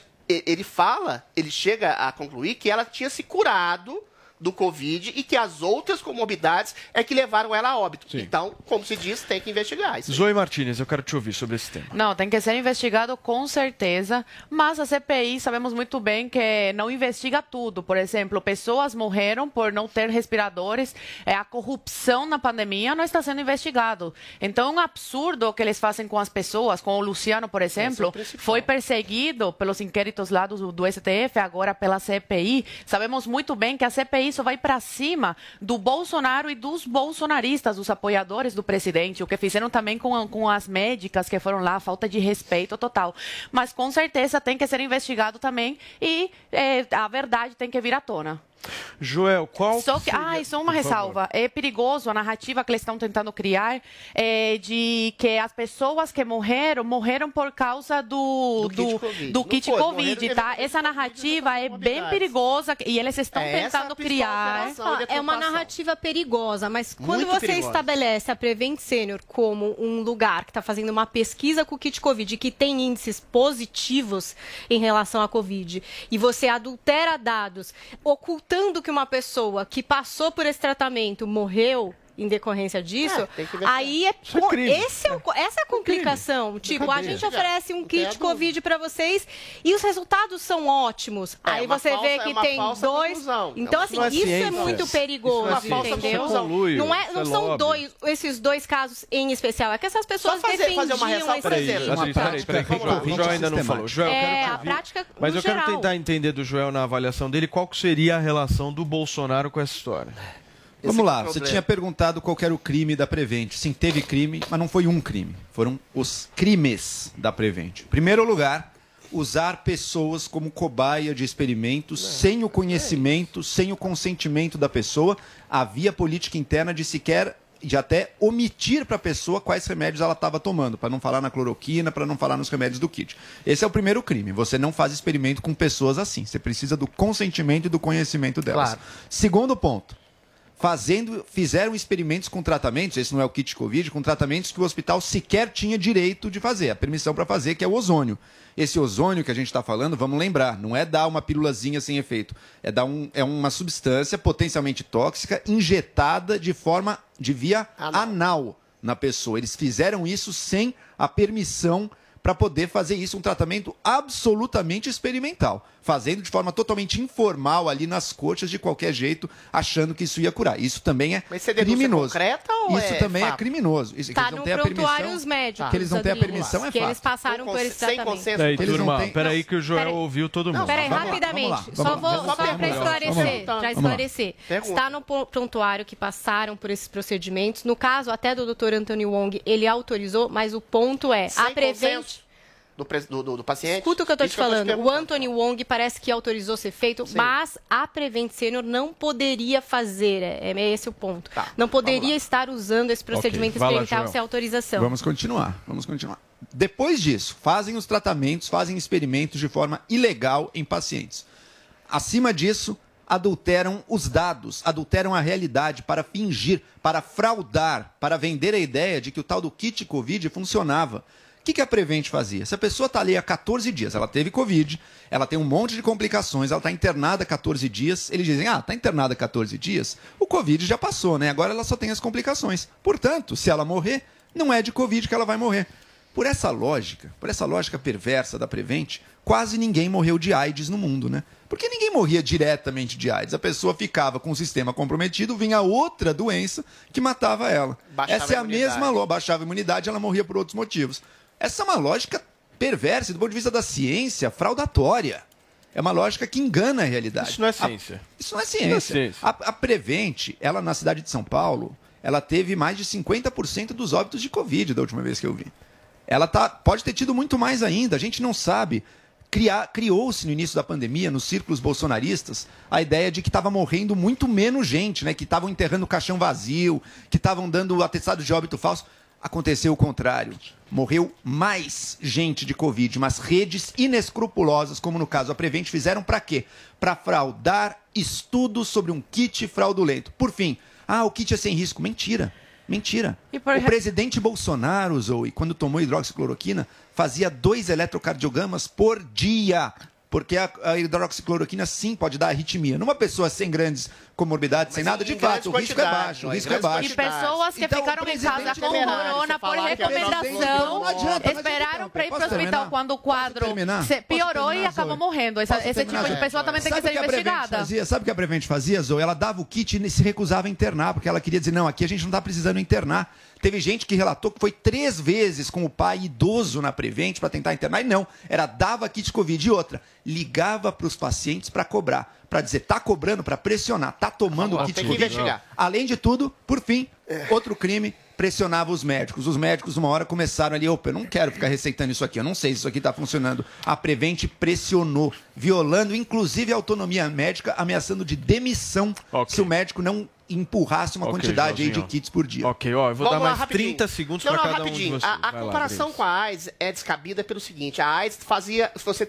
Ele chega a concluir que ela tinha se curado do Covid e que as outras comorbidades é que levaram ela a óbito. Sim. Então, como se diz, tem que investigar isso. Zoe Martínez, eu quero te ouvir sobre esse tema. Não, tem que ser investigado com certeza, mas a CPI sabemos muito bem que não investiga tudo. Por exemplo, pessoas morreram por não ter respiradores, a corrupção na pandemia não está sendo investigado. Então, é um absurdo o que eles fazem com as pessoas, com o Luciano, por exemplo, foi perseguido pelos inquéritos lá do STF, agora pela CPI. Sabemos muito bem que a CPI só vai para cima do Bolsonaro e dos bolsonaristas, dos apoiadores do presidente, o que fizeram também com as médicas que foram lá, falta de respeito total. Mas com certeza tem que ser investigado também e a verdade tem que vir à tona. Joel, qual Só que, só uma ressalva. É perigoso a narrativa que eles estão tentando criar de que as pessoas que morreram por causa do kit Covid, tá? Essa narrativa é bem perigosa e eles estão tentando criar. É uma narrativa perigosa, mas quando Muito você perigosa. estabelece a Prevent Senior como um lugar que está fazendo uma pesquisa com o kit Covid e que tem índices positivos em relação à Covid, e você adultera dados, ocultando que uma pessoa que passou por esse tratamento morreu em decorrência disso, aí Isso é crime. essa é a complicação. Tipo, a gente oferece um kit Covid para vocês e os resultados são ótimos. Aí você vê que tem dois. Então, assim, isso é muito perigoso, entendeu? Não são esses dois casos em especial. É que essas pessoas defendiam O Joel ainda não falou. Joel, a prática mas no eu quero geral. tentar entender do Joel na avaliação dele qual que seria a relação do Bolsonaro com essa história. Vamos lá, você tinha perguntado qual que era o crime da Prevent. Sim, teve crime, mas não foi um crime. Foram os crimes da Prevent. Em primeiro lugar, usar pessoas como cobaia de experimentos sem o conhecimento, sem o consentimento da pessoa. Havia política interna de sequer de até omitir para a pessoa quais remédios ela estava tomando, para não falar na cloroquina, para não falar nos remédios do kit. Esse é o primeiro crime. Você não faz experimento com pessoas assim. Você precisa do consentimento e do conhecimento delas. Claro. Segundo ponto. Fizeram experimentos com tratamentos, esse não é o kit Covid, com tratamentos que o hospital sequer tinha direito de fazer, a permissão para fazer, que é o ozônio. Esse ozônio que a gente está falando, vamos lembrar, não é dar uma pílulazinha sem efeito, é uma substância potencialmente tóxica injetada de via anal na pessoa. Eles fizeram isso sem a permissão para poder fazer isso, um tratamento absolutamente experimental, fazendo de forma totalmente informal ali nas coxas, de qualquer jeito, achando que isso ia curar. Isso também é Mas você denúncia criminoso. concreta ou Isso é também é fato? criminoso. Isso, Tá que eles no não têm a prontuário permissão, os médicos, que eles não têm a Adriano, permissão, é que fato. eles passaram por esse tratamento. Peraí, turma, peraí que o Joel ouviu todo mundo. Peraí, Vamos lá, rapidamente. vamos Só lá. para esclarecer. Vamos lá. Está no prontuário que passaram por esses procedimentos. No caso, até do Dr. Anthony Wong, ele autorizou, mas o ponto é, a Prevent... Do paciente. Escuta o que eu estou te Isso que eu tô falando. O perguntando. Anthony Wong parece que autorizou ser feito, mas a Prevent Senior não poderia fazer. É esse o ponto. Não poderia estar usando esse procedimento Vai lá, experimental Joel. sem autorização. Vamos continuar. Depois disso, fazem os tratamentos, fazem experimentos de forma ilegal em pacientes. Acima disso, adulteram os dados, adulteram a realidade para fingir, para fraudar, para vender a ideia de que o tal do kit Covid funcionava. O que a Prevent fazia? Se a pessoa está ali há 14 dias, ela teve Covid, ela tem um monte de complicações, ela está internada há 14 dias, eles dizem, está internada há 14 dias, o Covid já passou, né? Agora ela só tem as complicações. Portanto, se ela morrer, não é de Covid que ela vai morrer. Por essa lógica perversa da Prevent, quase ninguém morreu de AIDS no mundo, né? Porque ninguém morria diretamente de AIDS. A pessoa ficava com o sistema comprometido, vinha outra doença que matava ela. Essa é a mesma lógica. Baixava a imunidade, ela morria por outros motivos. Essa é uma lógica perversa, do ponto de vista da ciência, fraudatória. É uma lógica que engana a realidade. Isso não é ciência. Isso não é ciência. A Prevent, ela na cidade de São Paulo, ela teve mais de 50% dos óbitos de Covid da última vez que eu vi. Ela pode ter tido muito mais ainda, a gente não sabe. Criou-se no início da pandemia, nos círculos bolsonaristas, a ideia de que estava morrendo muito menos gente, né? Que estavam enterrando o caixão vazio, que estavam dando atestado de óbito falso. Aconteceu o contrário. Morreu mais gente de Covid, mas redes inescrupulosas, como no caso a Prevent, fizeram para quê? Para fraudar estudos sobre um kit fraudulento. Por fim, o kit é sem risco. Mentira. O presidente Bolsonaro, Zoe, quando tomou hidroxicloroquina, fazia 2 eletrocardiogramas por dia. Porque a hidroxicloroquina, sim, pode dar arritmia. Numa pessoa sem grandes comorbidades, sem nada, de fato, o risco é baixo. E pessoas que ficaram em casa com corona por recomendação, esperaram para ir para o hospital quando o quadro piorou e acabou morrendo. Esse tipo de pessoa também tem que ser investigada. Sabe o que a Prevent fazia, Zoe? Ela dava o kit e se recusava a internar, porque ela queria dizer, não, aqui a gente não está precisando internar. Teve gente que relatou que foi 3 vezes com o pai idoso na Prevent para tentar internar, e não, dava kit Covid. E outra, ligava para os pacientes para cobrar, para dizer, tá cobrando, para pressionar, tá tomando o kit tem que Covid. investigar. Além de tudo, por fim, outro crime, pressionava os médicos. Os médicos, uma hora, começaram ali, opa, eu não quero ficar receitando isso aqui, eu não sei se isso aqui está funcionando. A Prevent pressionou, violando inclusive a autonomia médica, ameaçando de demissão se o médico não empurrasse uma quantidade aí de kits por dia. Ok, ó, eu vou Vamos dar lá, mais rapidinho. 30 segundos Não, para não, cada rapidinho. um de vocês. A Vai lá, comparação Adriles. com a AIDS é descabida pelo seguinte: a AIDS fazia,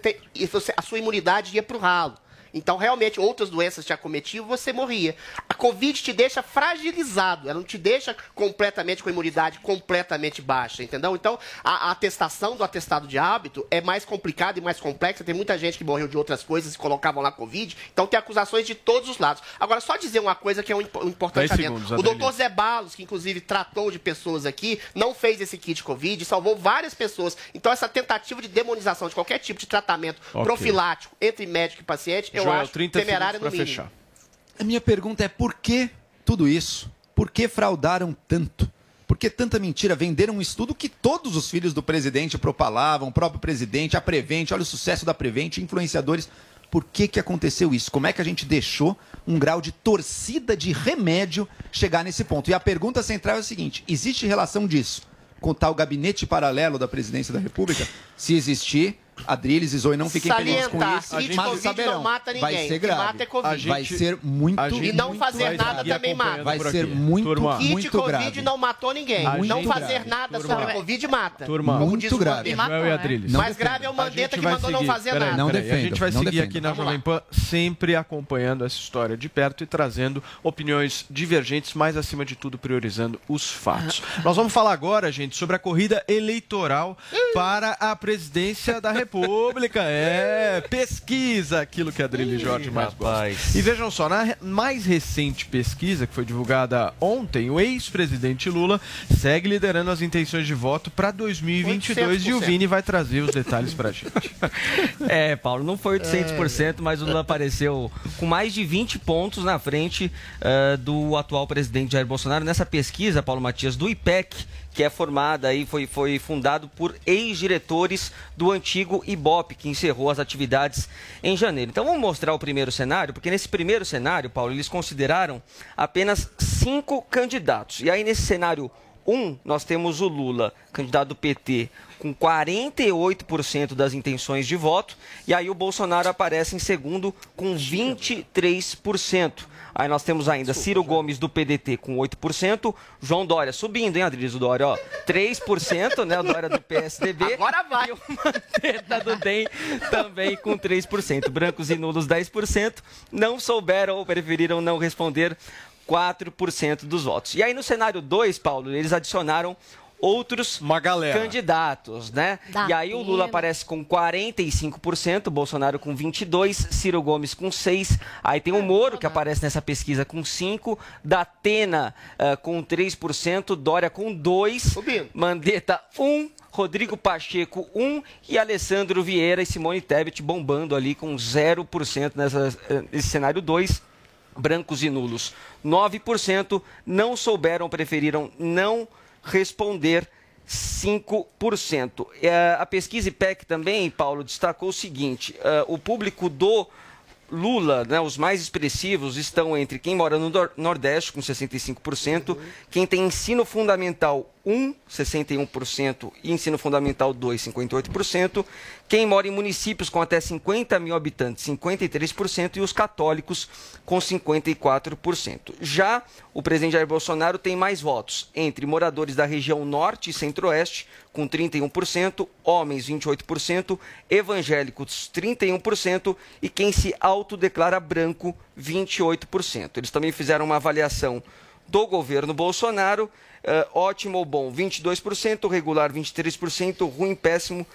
a sua imunidade ia pro ralo. Então, realmente, outras doenças te acometiam, você morria. A Covid te deixa fragilizado, ela não te deixa completamente com a imunidade completamente baixa, entendeu? Então, a atestação do atestado de hábito é mais complicada e mais complexa. Tem muita gente que morreu de outras coisas e colocavam lá Covid. Então, tem acusações de todos os lados. Agora, só dizer uma coisa que é um importante 10 adendo. segundos, O Adriles. doutor Zé Balos, que inclusive tratou de pessoas aqui, não fez esse kit Covid, salvou várias pessoas. Então, essa tentativa de demonização de qualquer tipo de tratamento Ok. profilático entre médico e paciente, eu Joel, acho 30 temerária no segundos pra mínimo. fechar. A minha pergunta é por que tudo isso? Por que fraudaram tanto? Por que tanta mentira? Venderam um estudo que todos os filhos do presidente propalavam, o próprio presidente, a Prevent, olha o sucesso da Prevent, influenciadores. Por que aconteceu isso? Como é que a gente deixou um grau de torcida de remédio chegar nesse ponto? E a pergunta central é a seguinte: existe relação disso com o tal gabinete paralelo da presidência da República? Se existir, Adriles e Zoe não fiquem felizes com Salientar, isso. kit mas Covid saberão, não mata ninguém. vai ser O que grave. mata é Covid. Vai ser muito, E não muito fazer grave. nada também mata. Vai ser muito, Kit muito Covid grave. não matou ninguém. Não Muito fazer grave. nada Turma. sobre a Covid mata. Turma, Como diz o grave. Mandetta. Joel e Adriles. Mais grave é o Mandetta que mandou não fazer nada. A gente vai não seguir defendo. aqui na Vamos Jovem Pan, sempre acompanhando essa história de perto e trazendo opiniões divergentes, mas acima de tudo priorizando os fatos. Nós vamos falar agora, gente, sobre a corrida eleitoral para a presidência da República. Pesquisa, aquilo que a Adriles Jorge mais gosta. E vejam só, na mais recente pesquisa, que foi divulgada ontem, o ex-presidente Lula segue liderando as intenções de voto para 2022 e o 800%. Vini vai trazer os detalhes para a gente. Paulo, não foi 800%, mas o Lula apareceu com mais de 20 pontos na frente do atual presidente Jair Bolsonaro. Nessa pesquisa, Paulo Matias, do IPEC, que é formada aí, foi fundado por ex-diretores do antigo IBOP, que encerrou as atividades em janeiro. Então vamos mostrar o primeiro cenário, porque nesse primeiro cenário, Paulo, eles consideraram apenas 5 candidatos. E aí nesse cenário 1, nós temos o Lula, candidato do PT, com 48% das intenções de voto, e aí o Bolsonaro aparece em segundo com 23%. Aí nós temos ainda Ciro Gomes do PDT com 8%, João Dória subindo, hein, Adriles? O Dória, ó, 3%, né, o Dória do PSDB. Agora vai! E o Mandetta do DEM também com 3%. Brancos e nulos 10%, não souberam ou preferiram não responder 4% dos votos. E aí no cenário 2, Paulo, eles adicionaram outros candidatos, né? E aí o Lula aparece com 45%, Bolsonaro com 22%, Ciro Gomes com 6%, aí tem o Moro que aparece nessa pesquisa com 5%, Datena com 3%, Dória com 2%, Mandetta 1%, Rodrigo Pacheco 1% e Alessandro Vieira e Simone Tebet bombando ali com 0% nesse cenário 2. Brancos e nulos 9%, não souberam, preferiram não responder 5%. A pesquisa IPEC também, Paulo, destacou o seguinte: o público do Lula, né, os mais expressivos, estão entre quem mora no Nordeste, com 65%, quem tem ensino fundamental 1, 61%, e ensino fundamental 2, 58%, quem mora em municípios com até 50 mil habitantes, 53%, e os católicos com 54%. Já o presidente Jair Bolsonaro tem mais votos entre moradores da região Norte e Centro-Oeste, com 31%, homens 28%, evangélicos 31% e quem se autodeclara branco 28%. Eles também fizeram uma avaliação do governo Bolsonaro, ótimo ou bom 22%, regular 23%, ruim péssimo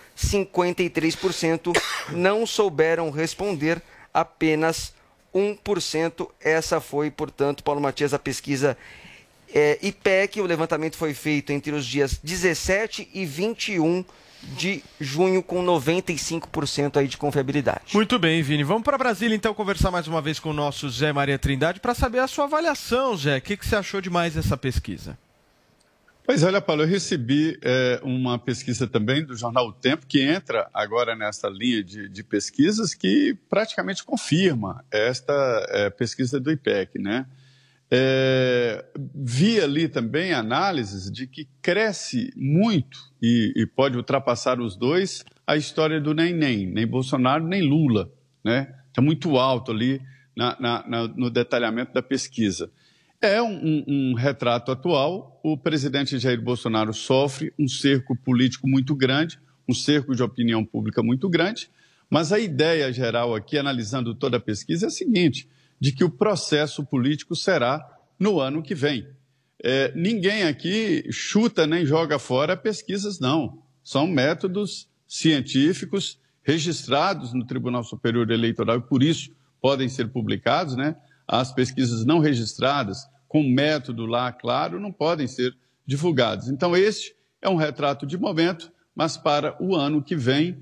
53%, não souberam responder apenas 1%. Essa foi, portanto, Paulo Matias, a pesquisa IPEC. O levantamento foi feito entre os dias 17 e 21 de junho, com 95% aí de confiabilidade. Muito bem, Vini. Vamos para Brasília, então, conversar mais uma vez com o nosso Zé Maria Trindade para saber a sua avaliação, Zé. O que você achou de mais dessa pesquisa? Pois olha, Paulo, eu recebi uma pesquisa também do jornal O Tempo, que entra agora nessa linha de pesquisas que praticamente confirma esta pesquisa do IPEC, né? Vi ali também análises de que cresce muito e pode ultrapassar os dois a história do nem Bolsonaro, nem Lula, né? Está muito alto ali no detalhamento da pesquisa. É um retrato atual. O presidente Jair Bolsonaro sofre um cerco político muito grande, um cerco de opinião pública muito grande, mas a ideia geral aqui, analisando toda a pesquisa, é a seguinte, de que o processo político será no ano que vem. Ninguém aqui chuta nem joga fora pesquisas, não. São métodos científicos registrados no Tribunal Superior Eleitoral e, por isso, podem ser publicados, né? As pesquisas não registradas, com método lá, claro, não podem ser divulgadas. Então, este é um retrato de momento, mas para o ano que vem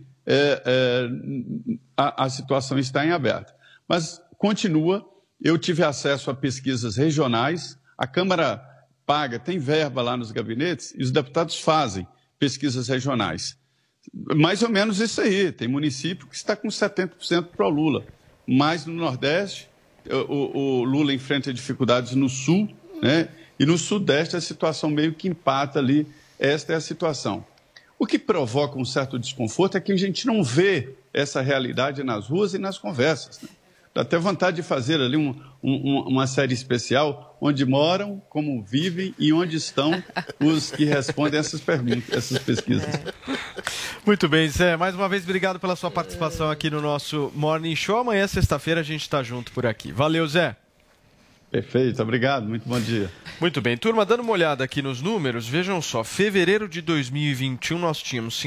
a situação está em aberto. Mas continua, eu tive acesso a pesquisas regionais, a Câmara paga, tem verba lá nos gabinetes, e os deputados fazem pesquisas regionais. Mais ou menos isso aí, tem município que está com 70% para o Lula, mas no Nordeste, o Lula enfrenta dificuldades no Sul, né? E no Sudeste a situação meio que empata ali, esta é a situação. O que provoca um certo desconforto é que a gente não vê essa realidade nas ruas e nas conversas, né? Dá até vontade de fazer ali uma série especial onde moram, como vivem e onde estão os que respondem essas perguntas, essas pesquisas. Muito bem, Zé. Mais uma vez, obrigado pela sua participação aqui no nosso Morning Show. Amanhã, sexta-feira, a gente está junto por aqui. Valeu, Zé. Perfeito, obrigado. Muito bom dia. Muito bem. Turma, dando uma olhada aqui nos números, vejam só. Fevereiro de 2021, nós tínhamos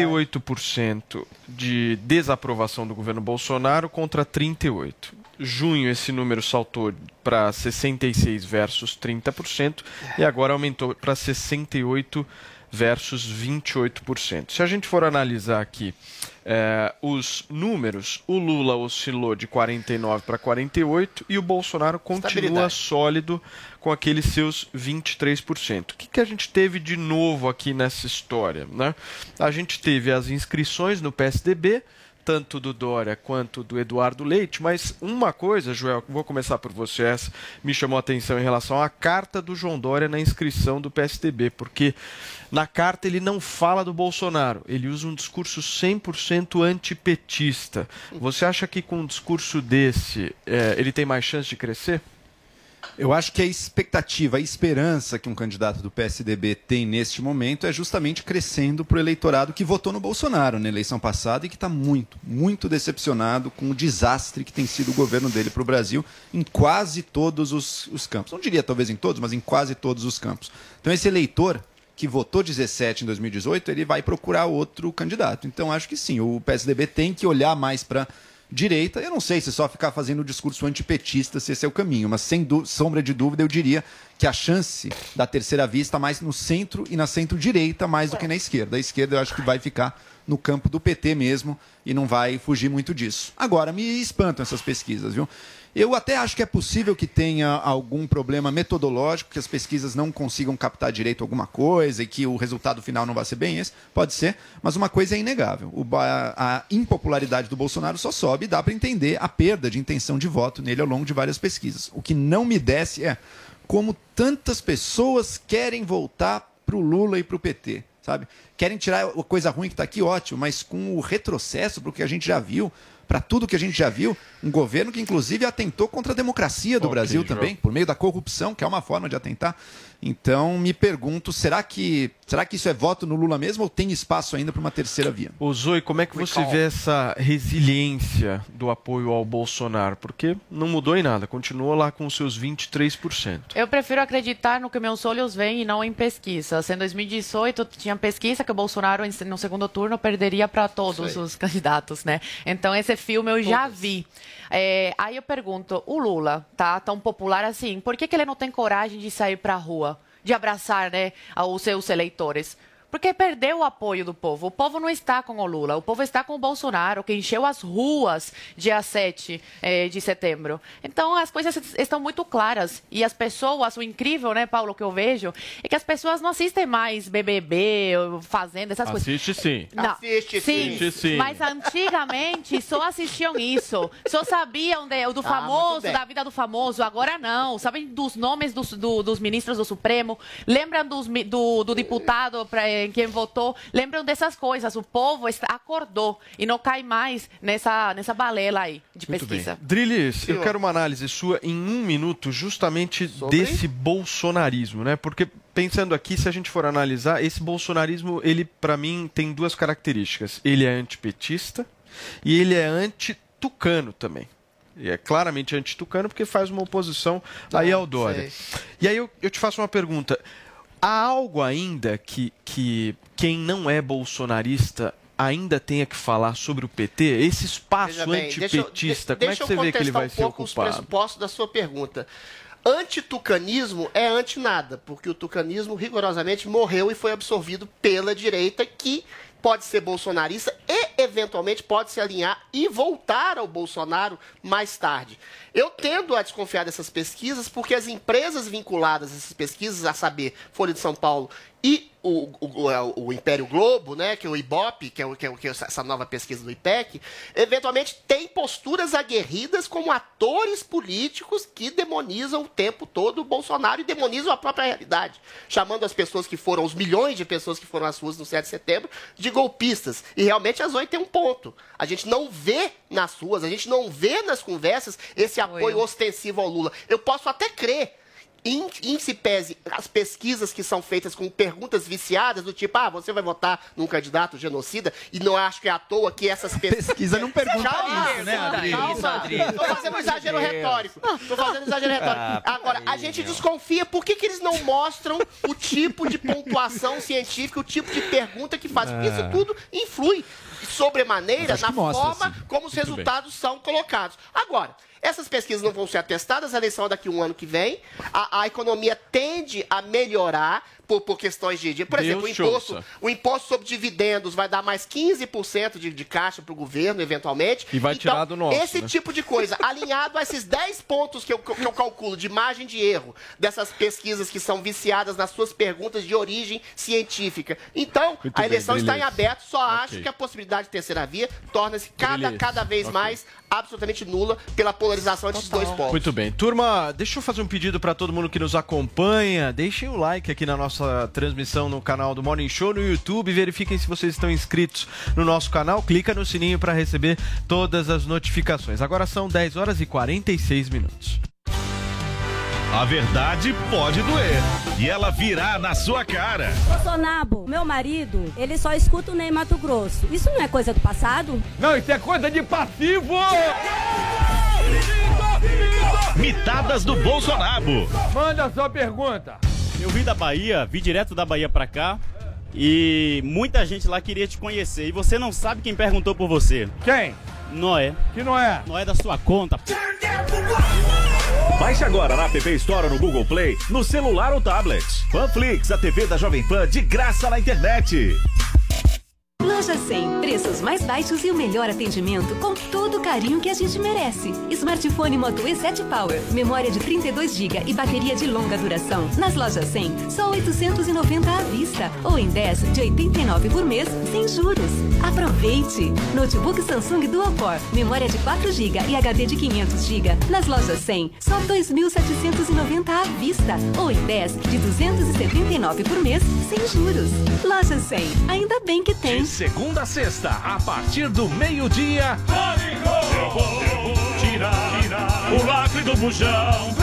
58% de desaprovação do governo Bolsonaro contra 38%. Junho, esse número saltou para 66% versus 30%, e agora aumentou para 68% versus 28%. Se a gente for analisar aqui os números, o Lula oscilou de 49% para 48% e o Bolsonaro continua sólido com aqueles seus 23%. O que a gente teve de novo aqui nessa história, né? A gente teve as inscrições no PSDB, tanto do Dória quanto do Eduardo Leite, mas uma coisa, Joel, vou começar por você, essa me chamou a atenção em relação à carta do João Dória na inscrição do PSDB, porque na carta ele não fala do Bolsonaro, ele usa um discurso 100% antipetista. Você acha que com um discurso desse ele tem mais chance de crescer? Eu acho que a expectativa, a esperança que um candidato do PSDB tem neste momento é justamente crescendo para o eleitorado que votou no Bolsonaro na eleição passada e que está muito, muito decepcionado com o desastre que tem sido o governo dele para o Brasil em quase todos os campos. Não diria talvez em todos, mas em quase todos os campos. Então esse eleitor que votou 17 em 2018, ele vai procurar outro candidato. Então acho que sim, o PSDB tem que olhar mais para direita. Eu não sei se só ficar fazendo o discurso antipetista, se esse é o caminho, mas sem sombra de dúvida eu diria que a chance da terceira via está mais no centro e na centro-direita mais do que na esquerda. A esquerda eu acho que vai ficar no campo do PT mesmo e não vai fugir muito disso. Agora, me espantam essas pesquisas, viu? Eu até acho que é possível que tenha algum problema metodológico, que as pesquisas não consigam captar direito alguma coisa e que o resultado final não vai ser bem esse. Pode ser, mas uma coisa é inegável. A impopularidade do Bolsonaro só sobe e dá para entender a perda de intenção de voto nele ao longo de várias pesquisas. O que não me desce é como tantas pessoas querem voltar para o Lula e para o PT, sabe? Querem tirar a coisa ruim que está aqui, ótimo, mas com o retrocesso para o que a gente já viu, para tudo que a gente já viu, um governo que inclusive atentou contra a democracia do Brasil também, por meio da corrupção, que é uma forma de atentar. Então, me pergunto, será que isso é voto no Lula mesmo ou tem espaço ainda para uma terceira via? Ô Zoe, como é que você vê essa resiliência do apoio ao Bolsonaro? Porque não mudou em nada, continuou lá com seus 23%. Eu prefiro acreditar no que meus olhos veem e não em pesquisas. Em 2018, tinha pesquisa que o Bolsonaro, no segundo turno, perderia para todos os candidatos, né? Então, esse filme eu já vi. Aí eu pergunto, o Lula tá tão popular assim, por que ele não tem coragem de sair para a rua, de abraçar, né, os seus eleitores? Porque perdeu o apoio do povo. O povo não está com o Lula, o povo está com o Bolsonaro, que encheu as ruas dia 7 de setembro. Então, as coisas estão muito claras. E as pessoas, o incrível, né, Paulo, que eu vejo, é que as pessoas não assistem mais BBB, Fazenda, essas coisas. Assiste sim. Não. Assiste sim. Mas antigamente só assistiam isso. Só sabiam do famoso, da vida do famoso. Agora não. Sabem dos nomes dos ministros do Supremo. Lembram do deputado em quem votou. Lembram dessas coisas. O povo acordou e não cai mais nessa balela aí de pesquisa. Drilis, eu quero uma análise sua em 1 minuto justamente desse bolsonarismo, né? Porque pensando aqui, se a gente for analisar, esse bolsonarismo, ele, para mim, tem 2 características. Ele é antipetista e ele é anti-tucano também. E é claramente anti-tucano porque faz uma oposição aí ao Dória. E aí eu te faço uma pergunta. Há algo ainda que quem não é bolsonarista ainda tenha que falar sobre o PT? Esse espaço antipetista, como é que você vê que ele vai ser ocupado? Deixa eu contestar um pouco os pressupostos da sua pergunta. Antitucanismo é anti-nada, porque o tucanismo rigorosamente morreu e foi absorvido pela direita, que pode ser bolsonarista e, eventualmente, pode se alinhar e voltar ao Bolsonaro mais tarde. Eu tendo a desconfiar dessas pesquisas porque as empresas vinculadas a essas pesquisas, a saber, Folha de São Paulo e o Império Globo, né, que é o Ibope, que é essa nova pesquisa do IPEC, eventualmente tem posturas aguerridas como atores políticos que demonizam o tempo todo o Bolsonaro e demonizam a própria realidade, chamando as pessoas que foram, os milhões de pessoas que foram às ruas no 7 de setembro, de golpistas. E realmente a Zoe tem um ponto. A gente não vê nas ruas, a gente não vê nas conversas esse apoio ostensivo ao Lula. Eu posso até crer, em se pese as pesquisas que são feitas com perguntas viciadas, do tipo, você vai votar num candidato genocida, e não acho que é à toa que essas pesquisa não pergunta isso, né, Adri? Estou fazendo um exagero retórico. Agora, a gente desconfia por que eles não mostram o tipo de pontuação científica, o tipo de pergunta que fazem. Porque isso tudo influi sobremaneira na forma como os resultados são colocados. Agora, essas pesquisas não vão ser atestadas, a eleição é daqui a um ano que vem, a economia tende a melhorar por questões de... Por exemplo, o imposto sobre dividendos vai dar mais 15% de caixa para o governo, eventualmente. E vai tirar do nosso, esse tipo de coisa, alinhado a esses 10 pontos que eu calculo de margem de erro dessas pesquisas que são viciadas nas suas perguntas de origem científica. Então, a eleição está em aberto, só acho que a possibilidade de terceira via torna-se cada vez mais absolutamente nula pela polarização entre esses 2 pontos. Muito bem. Turma, deixa eu fazer um pedido para todo mundo que nos acompanha. Deixem o like aqui na nossa transmissão no canal do Morning Show no YouTube. Verifiquem se vocês estão inscritos no nosso canal. Clica no sininho para receber todas as notificações. Agora são 10 horas e 46 minutos. A verdade pode doer e ela virá na sua cara. Bolsonaro, meu marido, ele só escuta o Ney Mato Grosso. Isso não é coisa do passado? Não, isso é coisa de passivo! Mitadas do Bolsonaro. Manda a sua pergunta. Eu vim da Bahia, vim direto da Bahia pra cá e muita gente lá queria te conhecer. E você não sabe quem perguntou por você. Quem? Noé. Que Noé? Noé da sua conta. Baixe agora na App Store no Google Play, no celular ou tablet. Panflix, a TV da Jovem Pan de graça na internet. Loja 100, preços mais baixos e o melhor atendimento com todo o carinho que a gente merece. Smartphone Moto E7 Power, memória de 32 GB e bateria de longa duração. Nas lojas 100, só 890 à vista ou em 10 de 89 por mês, sem juros. Aproveite! Notebook Samsung Dual Core, memória de 4 GB e HD de 500 GB. Nas lojas 100, só 2.790 à vista ou em 10 de 279 por mês, sem juros. Loja 100, ainda bem que tem. De segunda a sexta, a partir do meio-dia. Eu vou tirar o lacre do bujão.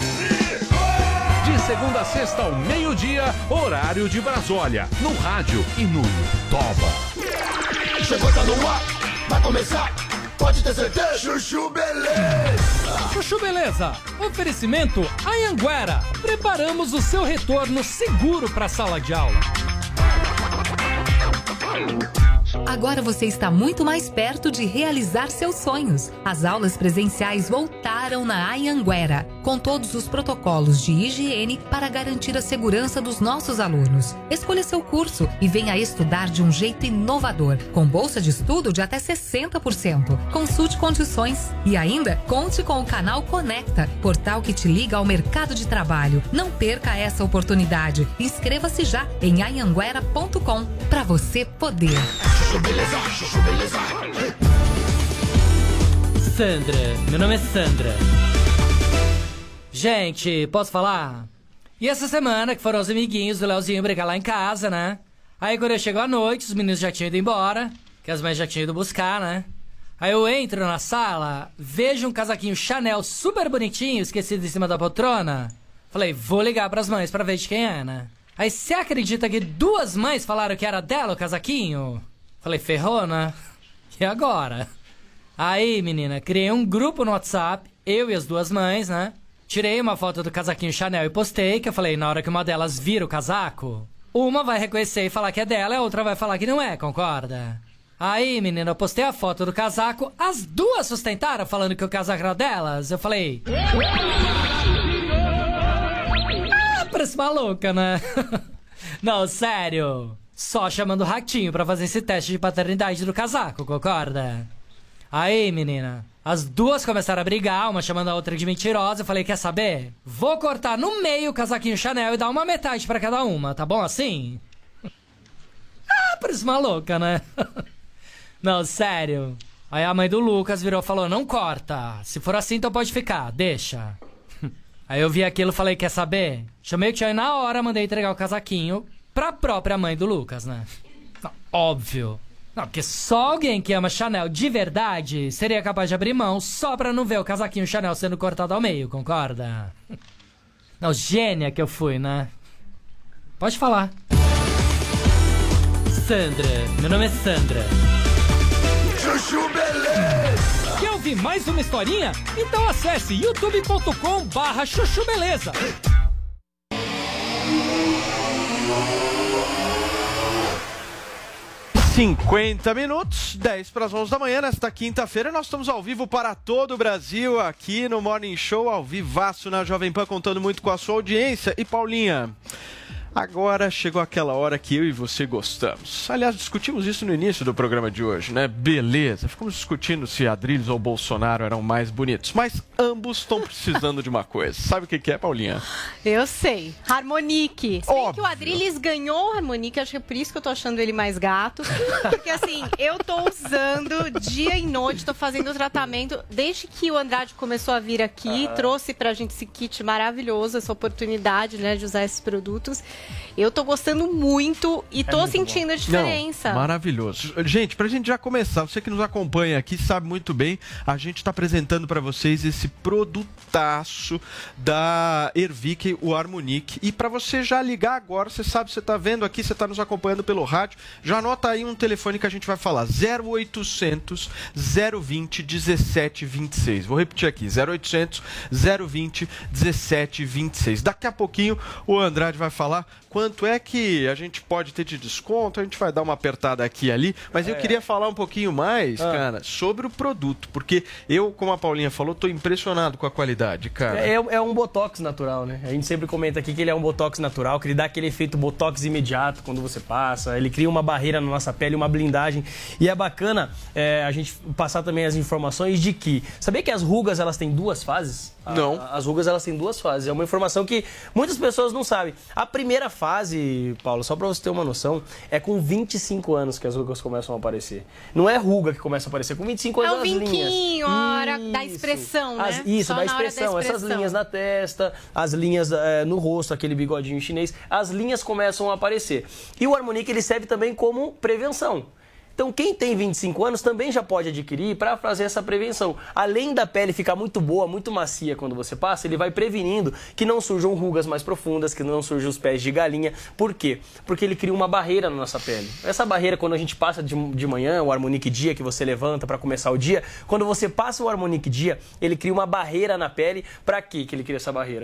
De segunda a sexta ao meio-dia, horário de Brasólia, no rádio e no Toba. Chegou, tá no ar, vai começar, pode ter certeza. Chuchu Beleza. Chuchu Beleza, oferecimento Anhanguera. Preparamos o seu retorno seguro para a sala de aula. Agora você está muito mais perto de realizar seus sonhos. As aulas presenciais voltaram na Anhanguera, com todos os protocolos de higiene para garantir a segurança dos nossos alunos. Escolha seu curso e venha estudar de um jeito inovador, com bolsa de estudo de até 60%. Consulte condições e ainda conte com o canal Conecta, portal que te liga ao mercado de trabalho. Não perca essa oportunidade. Inscreva-se já em anhanguera.com para você poder. Sandra, meu nome é Sandra. Gente, posso falar? E essa semana que foram os amiguinhos do Leozinho brigar lá em casa, né? Aí quando eu chego à noite, os meninos já tinham ido embora, que as mães já tinham ido buscar, né? Aí eu entro na sala, vejo um casaquinho Chanel super bonitinho, esquecido em cima da poltrona. Falei, vou ligar pras mães pra ver de quem é, né? Aí você acredita que 2 mães falaram que era dela o casaquinho? Falei, ferrou, né? E agora? Aí, menina, criei um grupo no WhatsApp, eu e as 2 mães, né? Tirei uma foto do casaquinho Chanel e postei, que eu falei, na hora que uma delas vira o casaco, uma vai reconhecer e falar que é dela, e a outra vai falar que não é, concorda? Aí, menina, eu postei a foto do casaco, as 2 sustentaram falando que o casaco era delas. Eu falei... parece maluca, né? Não, sério. Só chamando o ratinho pra fazer esse teste de paternidade do casaco, concorda? Aí, menina, as 2 começaram a brigar, uma chamando a outra de mentirosa. Eu falei, quer saber? Vou cortar no meio o casaquinho Chanel e dar uma metade pra cada uma, tá bom assim? Parece maluca, né? Não, sério. Aí a mãe do Lucas virou e falou, não corta. Se for assim, então pode ficar, deixa. Aí eu vi aquilo e falei, quer saber? Chamei o tio e na hora mandei entregar o casaquinho pra própria mãe do Lucas, né? Não, óbvio. Não, porque só alguém que ama Chanel de verdade seria capaz de abrir mão só pra não ver o casaquinho Chanel sendo cortado ao meio, concorda? Não, gênia que eu fui, né? Pode falar. Sandra, meu nome é Sandra. Chuchu Beleza! Quer ouvir mais uma historinha? Então acesse youtube.com/chuchu beleza. 50 minutos, 10 para as 11 da manhã, nesta quinta-feira. Nós estamos ao vivo para todo o Brasil, aqui no Morning Show, ao vivaço na Jovem Pan, contando muito com a sua audiência. E Paulinha, agora chegou aquela hora que eu e você gostamos. Aliás, discutimos isso no início do programa de hoje, né? Beleza, ficamos discutindo se Adriles ou Bolsonaro eram mais bonitos, mas ambos estão precisando de uma coisa. Sabe o que é, Paulinha? Eu sei. Harmonique. Sei que o Adriles ganhou o Harmonique, acho que é por isso que eu tô achando ele mais gato. Porque assim, eu tô usando dia e noite, tô fazendo o tratamento. Desde que o Andrade começou a vir aqui, trouxe pra gente esse kit maravilhoso, essa oportunidade, né, de usar esses produtos. Eu tô gostando muito e tô sentindo a diferença. Não, maravilhoso. Gente, pra gente já começar, você que nos acompanha aqui sabe muito bem, a gente tá apresentando pra vocês esse produtaço da Ervic, o Harmonique. E pra você já ligar agora, você sabe, você tá vendo aqui, você tá nos acompanhando pelo rádio, já anota aí um telefone que a gente vai falar, 0800 020 1726. Vou repetir aqui, 0800 020 1726. Daqui a pouquinho o Andrade vai falar quanto é que a gente pode ter de desconto, a gente vai dar uma apertada aqui e ali, mas eu queria falar um pouquinho mais, cara, sobre o produto, porque eu, como a Paulinha falou, tô impressionado com a qualidade, cara. É um botox natural, né? A gente sempre comenta aqui que ele é um botox natural, que ele dá aquele efeito botox imediato quando você passa, ele cria uma barreira na nossa pele, uma blindagem, e é bacana a gente passar também as informações de que, sabia que as rugas, elas têm 2 fases? Não. As rugas, elas têm 2 fases, é uma informação que muitas pessoas não sabem. A primeira fase, Paulo, só pra você ter uma noção, é com 25 anos que as rugas começam a aparecer. Não é ruga que começa a aparecer, com 25 anos é o vinquinho, a hora da expressão, né? Isso, da expressão. Essas linhas na testa, as linhas no rosto, aquele bigodinho chinês, as linhas começam a aparecer. E o Harmonique, ele serve também como prevenção. Então, quem tem 25 anos também já pode adquirir para fazer essa prevenção. Além da pele ficar muito boa, muito macia quando você passa, ele vai prevenindo que não surjam rugas mais profundas, que não surjam os pés de galinha. Por quê? Porque ele cria uma barreira na nossa pele. Essa barreira, quando a gente passa de manhã, o Harmonique Dia, que você levanta para começar o dia, quando você passa o Harmonique Dia, ele cria uma barreira na pele. Para quê que ele cria essa barreira?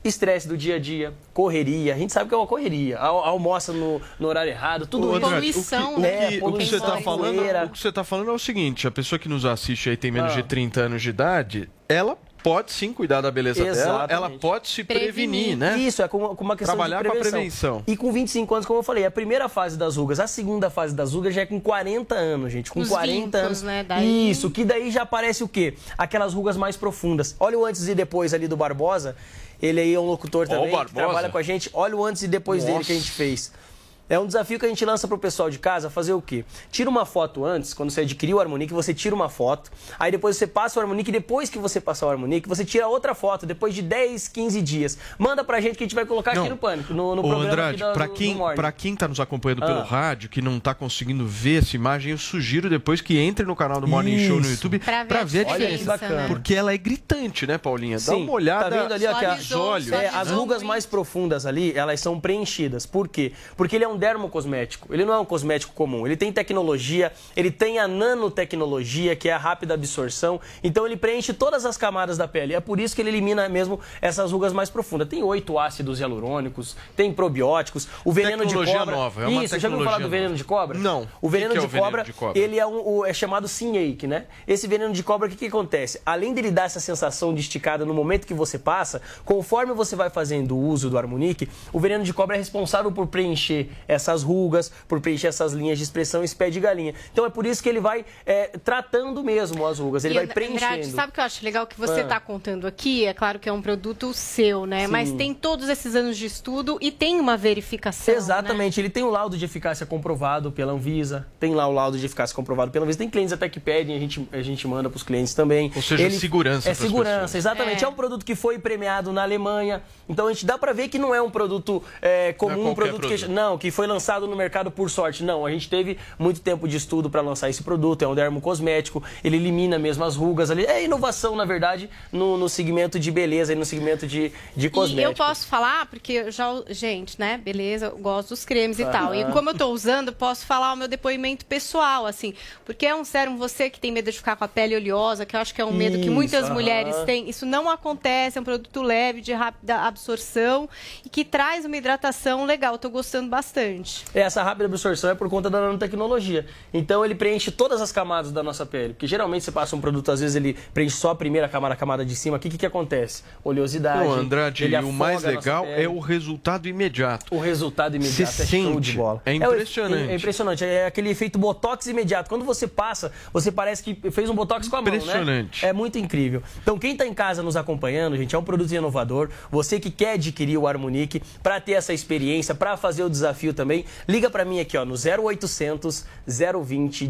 Estresse do dia a dia, correria. A gente sabe que é uma correria. Almoça no horário errado, tudo isso. Poluição, O que você está falando é o seguinte: a pessoa que nos assiste aí tem menos de 30 anos de idade, ela pode sim cuidar da beleza dela, ela pode se prevenir, né? Isso, é com uma questão trabalhar de prevenção. com a prevenção. E com 25 anos, como eu falei, a primeira fase das rugas, a segunda fase das rugas já é com 40 anos, gente. Com Os 40 vincos, anos. né? Daí... Isso, que daí já aparece o quê? Aquelas rugas mais profundas. Olha o antes e depois ali do Barbosa. Ele aí é um locutor também, que trabalha com a gente. Olha o antes e depois dele que a gente fez. É um desafio que a gente lança pro pessoal de casa fazer o quê? Tira uma foto antes, quando você adquirir o Harmonique, você tira uma foto. Aí depois você passa o Harmonique, depois que você passar o Harmonique, você tira outra foto, depois de 10, 15 dias. Manda pra gente que a gente vai colocar aqui no Pânico, no programa Andrade, aqui pra quem tá nos acompanhando pelo rádio, que não tá conseguindo ver essa imagem, eu sugiro depois que entre no canal do Morning Show no YouTube pra ver a diferença. Né? Porque ela é gritante, né, Paulinha? Dá Sim, uma olhada. tá vendo ali os olhos. As rugas mais profundas ali, elas são preenchidas. Por quê? Porque ele é um dermocosmético. Ele não é um cosmético comum. Ele tem tecnologia, ele tem a nanotecnologia, que é a rápida absorção. Então ele preenche todas as camadas da pele. É por isso que ele elimina mesmo essas rugas mais profundas. Tem 8 ácidos hialurônicos, tem probióticos, o veneno de cobra. Nova, é uma Isso, já ouviu falar do veneno de cobra? Não. O veneno de cobra, ele é chamado Sinhake, né? Esse veneno de cobra, o que acontece? Além dele dar essa sensação de esticada no momento que você passa, conforme você vai fazendo o uso do Harmonique, o veneno de cobra é responsável por preencher essas rugas, por preencher essas linhas de expressão, esse pé de galinha. Então é por isso que ele vai tratando mesmo as rugas, ele vai preenchendo. Andrade, sabe o que eu acho legal que você está contando aqui? É claro que é um produto seu, né? Sim. Mas tem todos esses anos de estudo e tem uma verificação. Exatamente, né? Ele tem o laudo de eficácia comprovado pela Anvisa, tem lá o laudo de eficácia comprovado pela Anvisa. Tem clientes até que pedem, a gente manda para os clientes também. Ou seja, segurança. É segurança, exatamente. É um produto que foi premiado na Alemanha. Então a gente dá para ver que não é um produto comum, que foi lançado no mercado por sorte. Não, a gente teve muito tempo de estudo para lançar esse produto. É um dermocosmético, ele elimina mesmo as rugas ali. É inovação, na verdade, no segmento de beleza e no segmento de cosmético. E eu posso falar, porque eu gente, né, beleza, eu gosto dos cremes e tal. E como eu tô usando, posso falar o meu depoimento pessoal, assim, porque é um sérum, você que tem medo de ficar com a pele oleosa, que eu acho que é um medo que muitas mulheres têm, isso não acontece, é um produto leve, de rápida absorção e que traz uma hidratação legal, tô gostando bastante. Essa rápida absorção é por conta da nanotecnologia. Então ele preenche todas as camadas da nossa pele, porque geralmente você passa um produto, às vezes ele preenche só a primeira camada, a camada de cima. O que acontece? Oleosidade. Não, Andrade, o mais legal é o resultado imediato. O resultado imediato show de bola. É impressionante. É impressionante. É aquele efeito botox imediato. Quando você passa, você parece que fez um botox com a mão, né? Impressionante. É muito incrível. Então, quem está em casa nos acompanhando, gente, é um produto inovador. Você que quer adquirir o Harmonique, para ter essa experiência, para fazer o desafio também, liga para mim aqui, ó, no 0800 020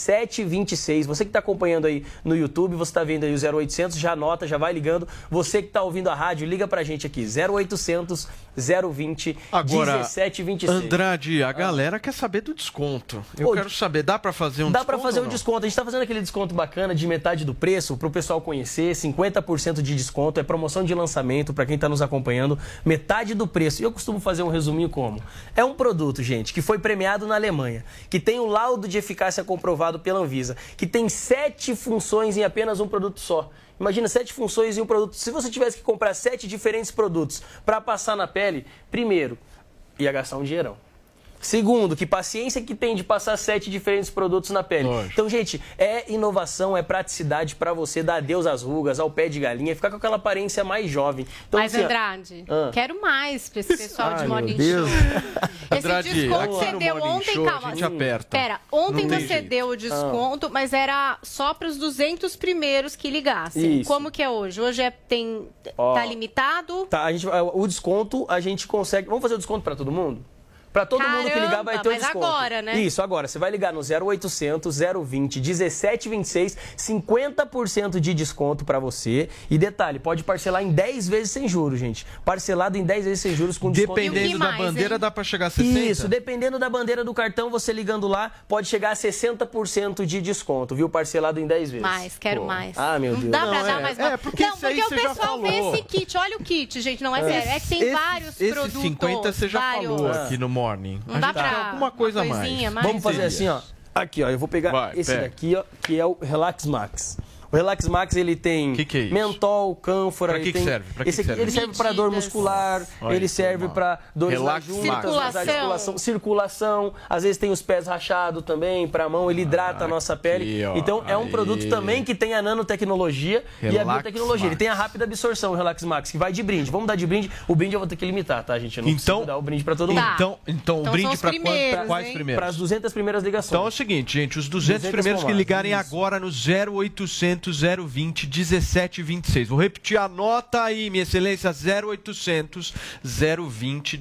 1726. Você que está acompanhando aí no YouTube, você está vendo aí o 0800, já anota, já vai ligando. Você que está ouvindo a rádio, liga pra gente aqui, 0800 020 1726. Andrade, a galera quer saber do desconto. Eu quero saber, dá pra fazer um desconto? Dá pra fazer um desconto. A gente tá fazendo aquele desconto bacana de metade do preço pro pessoal conhecer, 50% de desconto, é promoção de lançamento pra quem tá nos acompanhando, metade do preço. E eu costumo fazer um resuminho como? É um produto, gente, que foi premiado na Alemanha, que tem o laudo de eficácia comprovado pela Anvisa, que tem 7 funções em apenas um produto só. Imagina 7 funções em um produto. Se você tivesse que comprar 7 diferentes produtos para passar na pele, primeiro, ia gastar um dinheirão. Segundo, que paciência que tem de passar 7 diferentes produtos na pele. Lógico. Então, gente, é inovação, é praticidade para você dar adeus às rugas, ao pé de galinha, ficar com aquela aparência mais jovem. Então, mas, assim, Andrade, quero mais pra esse pessoal de Morning Deus. Show. Andrade, esse desconto que você deu ontem, show, calma. A gente aperta. Pera, ontem você deu o desconto, mas era só para os 200 primeiros que ligassem. Isso. Como que é hoje? Hoje tá limitado? Tá, o desconto a gente consegue... Vamos fazer o desconto para todo mundo? Para todo mundo que ligar vai ter um desconto. Mas agora, né? Isso, agora. Você vai ligar no 0800 020 1726, 50% de desconto para você. E detalhe, pode parcelar em 10 vezes sem juros, gente. Parcelado em 10 vezes sem juros com desconto. Dependendo da bandeira, dá para chegar a 60%? Isso, dependendo da bandeira do cartão, você ligando lá, pode chegar a 60% de desconto, viu? Parcelado em 10 vezes. Mais, quero mais. Ah, meu Deus. Não dá pra dar mais uma... porque não, porque o pessoal vê esse kit. Olha o kit, gente, não é sério. É que tem vários produtos. Esses 50 você já falou aqui no Morning. Não dá pra alguma coisa mais. Vamos fazer assim, ó. Aqui, ó, eu vou pegar esse daqui, ó, que é o Relax Max. O O Relax Max, ele tem que é isso? mentol, cânfora. Pra que tem... serve? Pra que Esse aqui, serve? ele serve para dor muscular, Olha ele serve para dores Relax nas juntas, Max. circulação. Às vezes tem os pés rachados também, para a mão, ele hidrata a nossa pele. ó, Então é um produto também que tem a nanotecnologia e a Relax biotecnologia. Ele tem a rápida absorção, o Relax Max, que vai de brinde. Vamos dar de brinde. O brinde eu vou ter que limitar, tá, gente? Eu não consigo dar o brinde para todo mundo. Então o brinde para quais primeiros? Para as 200 primeiras ligações. Então é o seguinte, gente, os 200 primeiros que ligarem agora no 0800 020 1726. Vou repetir, anota aí, minha excelência, 0800 020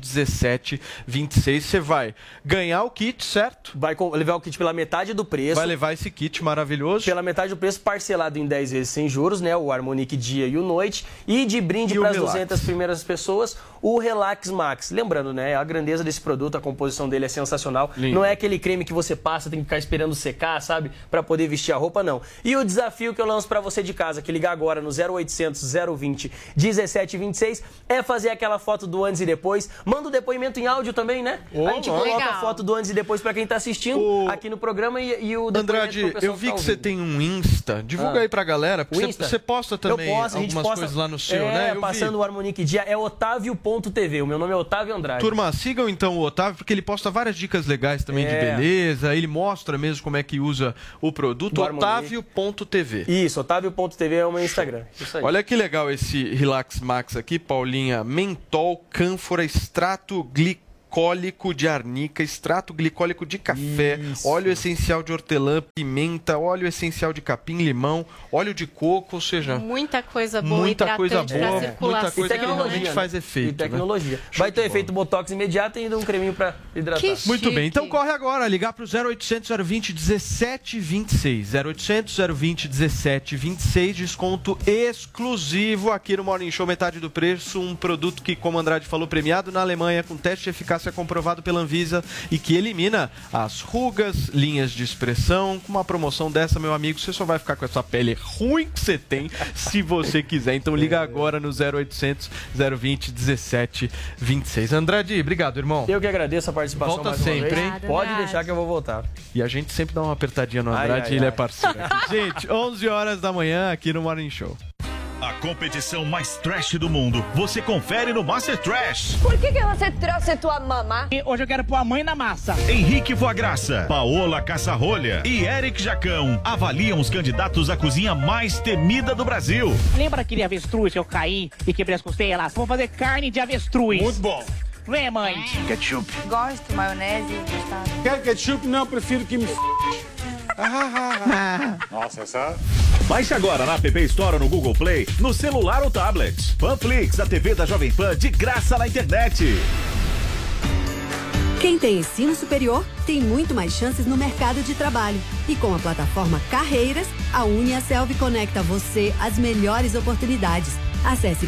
1726. Você vai ganhar o kit, certo? Vai levar o kit pela metade do preço. Vai levar esse kit maravilhoso. Pela metade do preço, parcelado em 10 vezes sem juros, né? O Harmonic Dia e o Noite. E de brinde para as 200 primeiras pessoas, o Relax Max. Lembrando, né? A grandeza desse produto, a composição dele é sensacional. Lindo. Não é aquele creme que você passa, tem que ficar esperando secar, sabe? Para poder vestir a roupa, não. E o desafio que eu lanço para você de casa, que ligar agora no 0800 020 1726, é fazer aquela foto do antes e depois. Manda o depoimento em áudio também, né? A gente coloca a foto do antes e depois para quem tá assistindo aqui no programa e o Andrade, eu vi que você tem um Insta. Divulga aí pra galera, porque você posta também algumas coisas lá no seu, né? Passando o Harmonic Dia, é otavio.tv. O meu nome é Otávio Andrade. Turma, sigam então o Otávio, porque ele posta várias dicas legais também de beleza. Ele mostra mesmo como é que usa o produto. Otavio.tv. Isso, otavio.tv é o meu Instagram. Isso aí. Olha que legal esse Relax Max aqui, Paulinha. Mentol, cânfora, extrato glicólico de arnica, extrato glicólico de café, óleo essencial de hortelã, pimenta, óleo essencial de capim, limão, óleo de coco, ou seja... Muita coisa boa, hidratante pra circulação. Muita coisa que realmente faz efeito. E tecnologia. Né? Vai ter efeito botox imediato e ainda um creminho pra hidratar. Muito bem, então corre agora, ligar pro 0800 020 1726. 0800 020 1726, desconto exclusivo aqui no Morning Show, metade do preço, um produto que, como o Andrade falou, premiado na Alemanha com teste de eficácia comprovado pela Anvisa e que elimina as rugas, linhas de expressão. Com uma promoção dessa, meu amigo, você só vai ficar com essa pele ruim que você tem se você quiser. Então liga agora no 0800 020 1726. Andrade, obrigado, irmão. Eu que agradeço a participação. Volta mais uma sempre, vez. hein? Pode deixar que eu vou voltar. E a gente sempre dá uma apertadinha no Andrade, ele é parceiro aqui. Gente, 11 horas da manhã aqui no Morning Show. A competição mais trash do mundo, você confere no Master Trash. Por que você trouxe tua mamá? Hoje eu quero pôr a mãe na massa. Henrique Foagraça, Paola Caçarrolha e Eric Jacão avaliam os candidatos à cozinha mais temida do Brasil. Lembra aquele avestruz que eu caí e quebrei as costelas? Vamos fazer carne de avestruz. Muito bom. Vem, mãe. Ketchup. Gosto, maionese e mostarda. Quero ketchup? Não, prefiro que me... Nossa, essa... Baixe agora na App Store ou no Google Play, no celular ou tablet. Panflix, a TV da Jovem Pan, de graça na internet. Quem tem ensino superior tem muito mais chances no mercado de trabalho. E com a plataforma Carreiras, a UniaSelv conecta você às melhores oportunidades. Acesse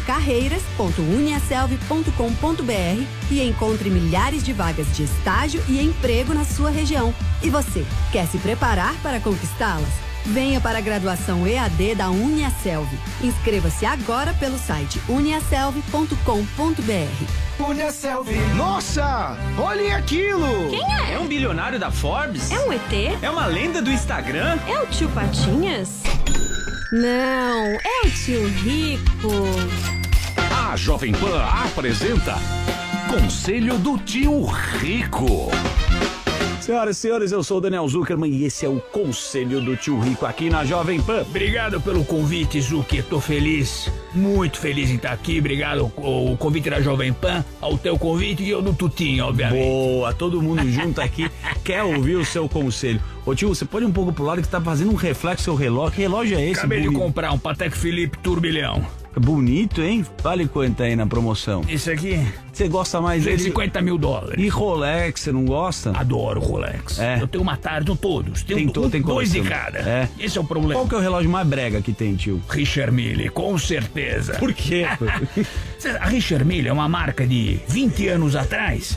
carreiras.uniaselv.com.br e encontre milhares de vagas de estágio e emprego na sua região. E você, quer se preparar para conquistá-las? Venha para a graduação EAD da UniaSelv. Inscreva-se agora pelo site uniaselv.com.br. UniaSelv. Nossa, olhem aquilo! Quem é? É um bilionário da Forbes? É um ET? É uma lenda do Instagram? É o tio Patinhas? Não, é o tio Rico. A Jovem Pan apresenta Conselho do Tio Rico. Senhoras e senhores, eu sou o Daniel Zuckerman e esse é o Conselho do Tio Rico aqui na Jovem Pan. Obrigado pelo convite, Zucker. Tô feliz, muito feliz em estar aqui. Obrigado ao convite da Jovem Pan, ao teu convite e eu do Tutinho, obviamente. Boa, todo mundo junto aqui quer ouvir o seu conselho. Ô tio, você pode ir um pouco pro lado que tá fazendo um reflexo seu relógio. Que relógio é esse? Acabei de comprar um Patek Philippe Turbilhão. Bonito, hein? Vale quanto aí na promoção? Esse aqui? Você gosta mais dele? $150 mil. E Rolex, você não gosta? Adoro Rolex. É. Eu tenho uma tarde, todos. Tem dois coleção. de cada. É. Esse é o problema. Qual que é o relógio mais brega que tem, tio? Richard Mille, com certeza. Por quê? A Richard Mille é uma marca de 20 anos atrás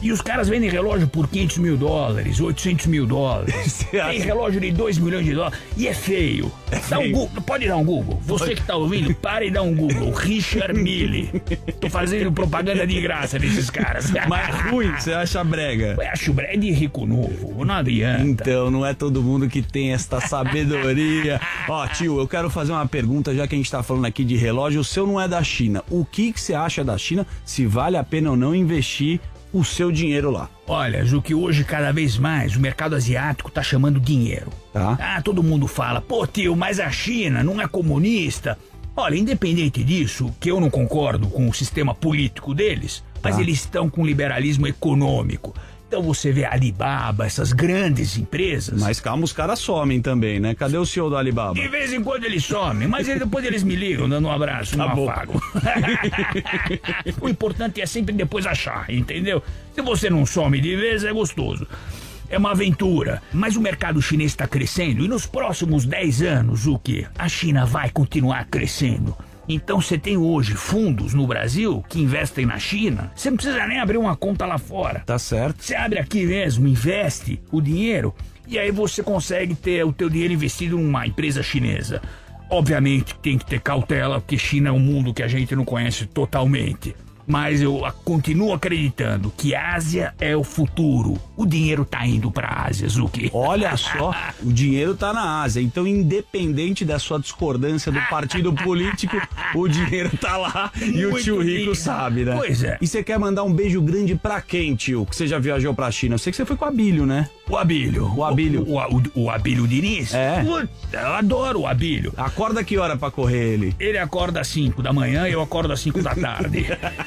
E os caras vendem relógio por 500 mil dólares, 800 mil dólares. Tem relógio de 2 milhões de dólares. E é feio. Dá um Google, pode dar um Google. Você que tá ouvindo, para e dá um Google. Richard Mille. Tô fazendo propaganda de graça desses caras. Mas ruim, você acha brega? Eu acho brega de rico novo, não adianta. Então, não é todo mundo que tem esta sabedoria. Ó, tio, eu quero fazer uma pergunta, já que a gente tá falando aqui de relógio. O seu não é da China. O que você acha da China? Se vale a pena ou não investir o seu dinheiro lá? Olha, Zuki, hoje cada vez mais o mercado asiático tá chamando dinheiro. Tá. Ah, todo mundo fala, pô tio, mas a China não é comunista. Olha, independente disso, que eu não concordo com o sistema político deles, mas eles estão com liberalismo econômico. Então você vê a Alibaba, essas grandes empresas... Mas calma, os caras somem também, né? Cadê o CEO da Alibaba? De vez em quando eles somem, mas depois eles me ligam, dando um abraço, um afago. O importante é sempre depois achar, entendeu? Se você não some de vez, é gostoso. É uma aventura, mas o mercado chinês está crescendo e nos próximos 10 anos, o quê? A China vai continuar crescendo. Então você tem hoje fundos no Brasil que investem na China, você não precisa nem abrir uma conta lá fora. Tá certo. Você abre aqui mesmo, investe o dinheiro e aí você consegue ter o teu dinheiro investido numa empresa chinesa. Obviamente tem que ter cautela, porque China é um mundo que a gente não conhece totalmente. Mas eu continuo acreditando que a Ásia é o futuro. O dinheiro tá indo pra Ásia, Zuki. Olha só, o dinheiro tá na Ásia. Então, independente da sua discordância do partido político, o dinheiro tá lá e o tio Rico sabe, né? Pois é. E você quer mandar um beijo grande pra quem, tio? Que você já viajou pra China? Eu sei que você foi com o Abílio, né? O Abílio. O Abílio. O Abílio Diniz? É. Eu adoro o Abílio. Acorda que hora pra correr ele? Ele acorda às 5 da manhã e eu acordo às 5 da tarde.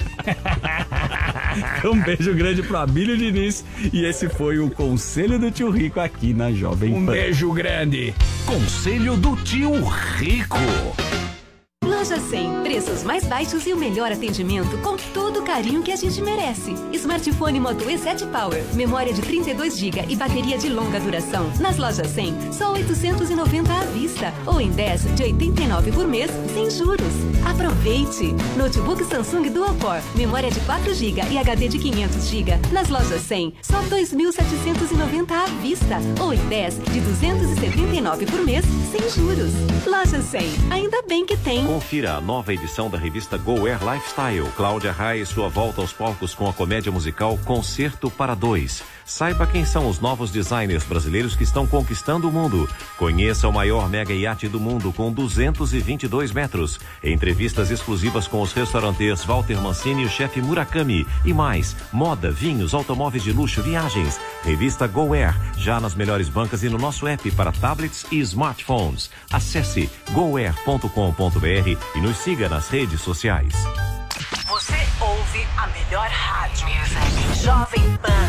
Um beijo grande pro Abílio Diniz. E esse foi o Conselho do Tio Rico aqui na Jovem Pan. Um beijo grande. Conselho do Tio Rico. Loja 100, preços mais baixos e o melhor atendimento com todo o carinho que a gente merece. Smartphone Moto E7 Power, memória de 32 GB e bateria de longa duração. Nas lojas 100, só 890 à vista ou em 10 de 89 por mês, sem juros. Aproveite! Notebook Samsung Dual Core, memória de 4 GB e HD de 500 GB. Nas lojas 100, só 2.790 à vista ou em 10 de 279 por mês, sem juros. Loja 100, ainda bem que tem. Confira a nova edição da revista Go Air Lifestyle. Cláudia Raia e sua volta aos palcos com a comédia musical Concerto para Dois. Saiba quem são os novos designers brasileiros que estão conquistando o mundo. Conheça o maior mega iate do mundo com 222 metros. Entrevistas exclusivas com os restaurantes Walter Mancini e o chefe Murakami. E mais, moda, vinhos, automóveis de luxo, viagens. Revista Go Air, já nas melhores bancas e no nosso app para tablets e smartphones. Acesse goair.com.br e nos siga nas redes sociais. Você ouve a melhor rádio. Jovem Pan.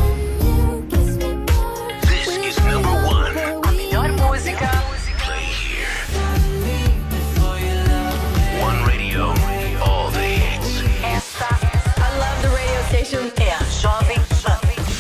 This is number one. A melhor música. Play here. One radio, all the hits. Esta, I love the radio station, é a Jovem Pan.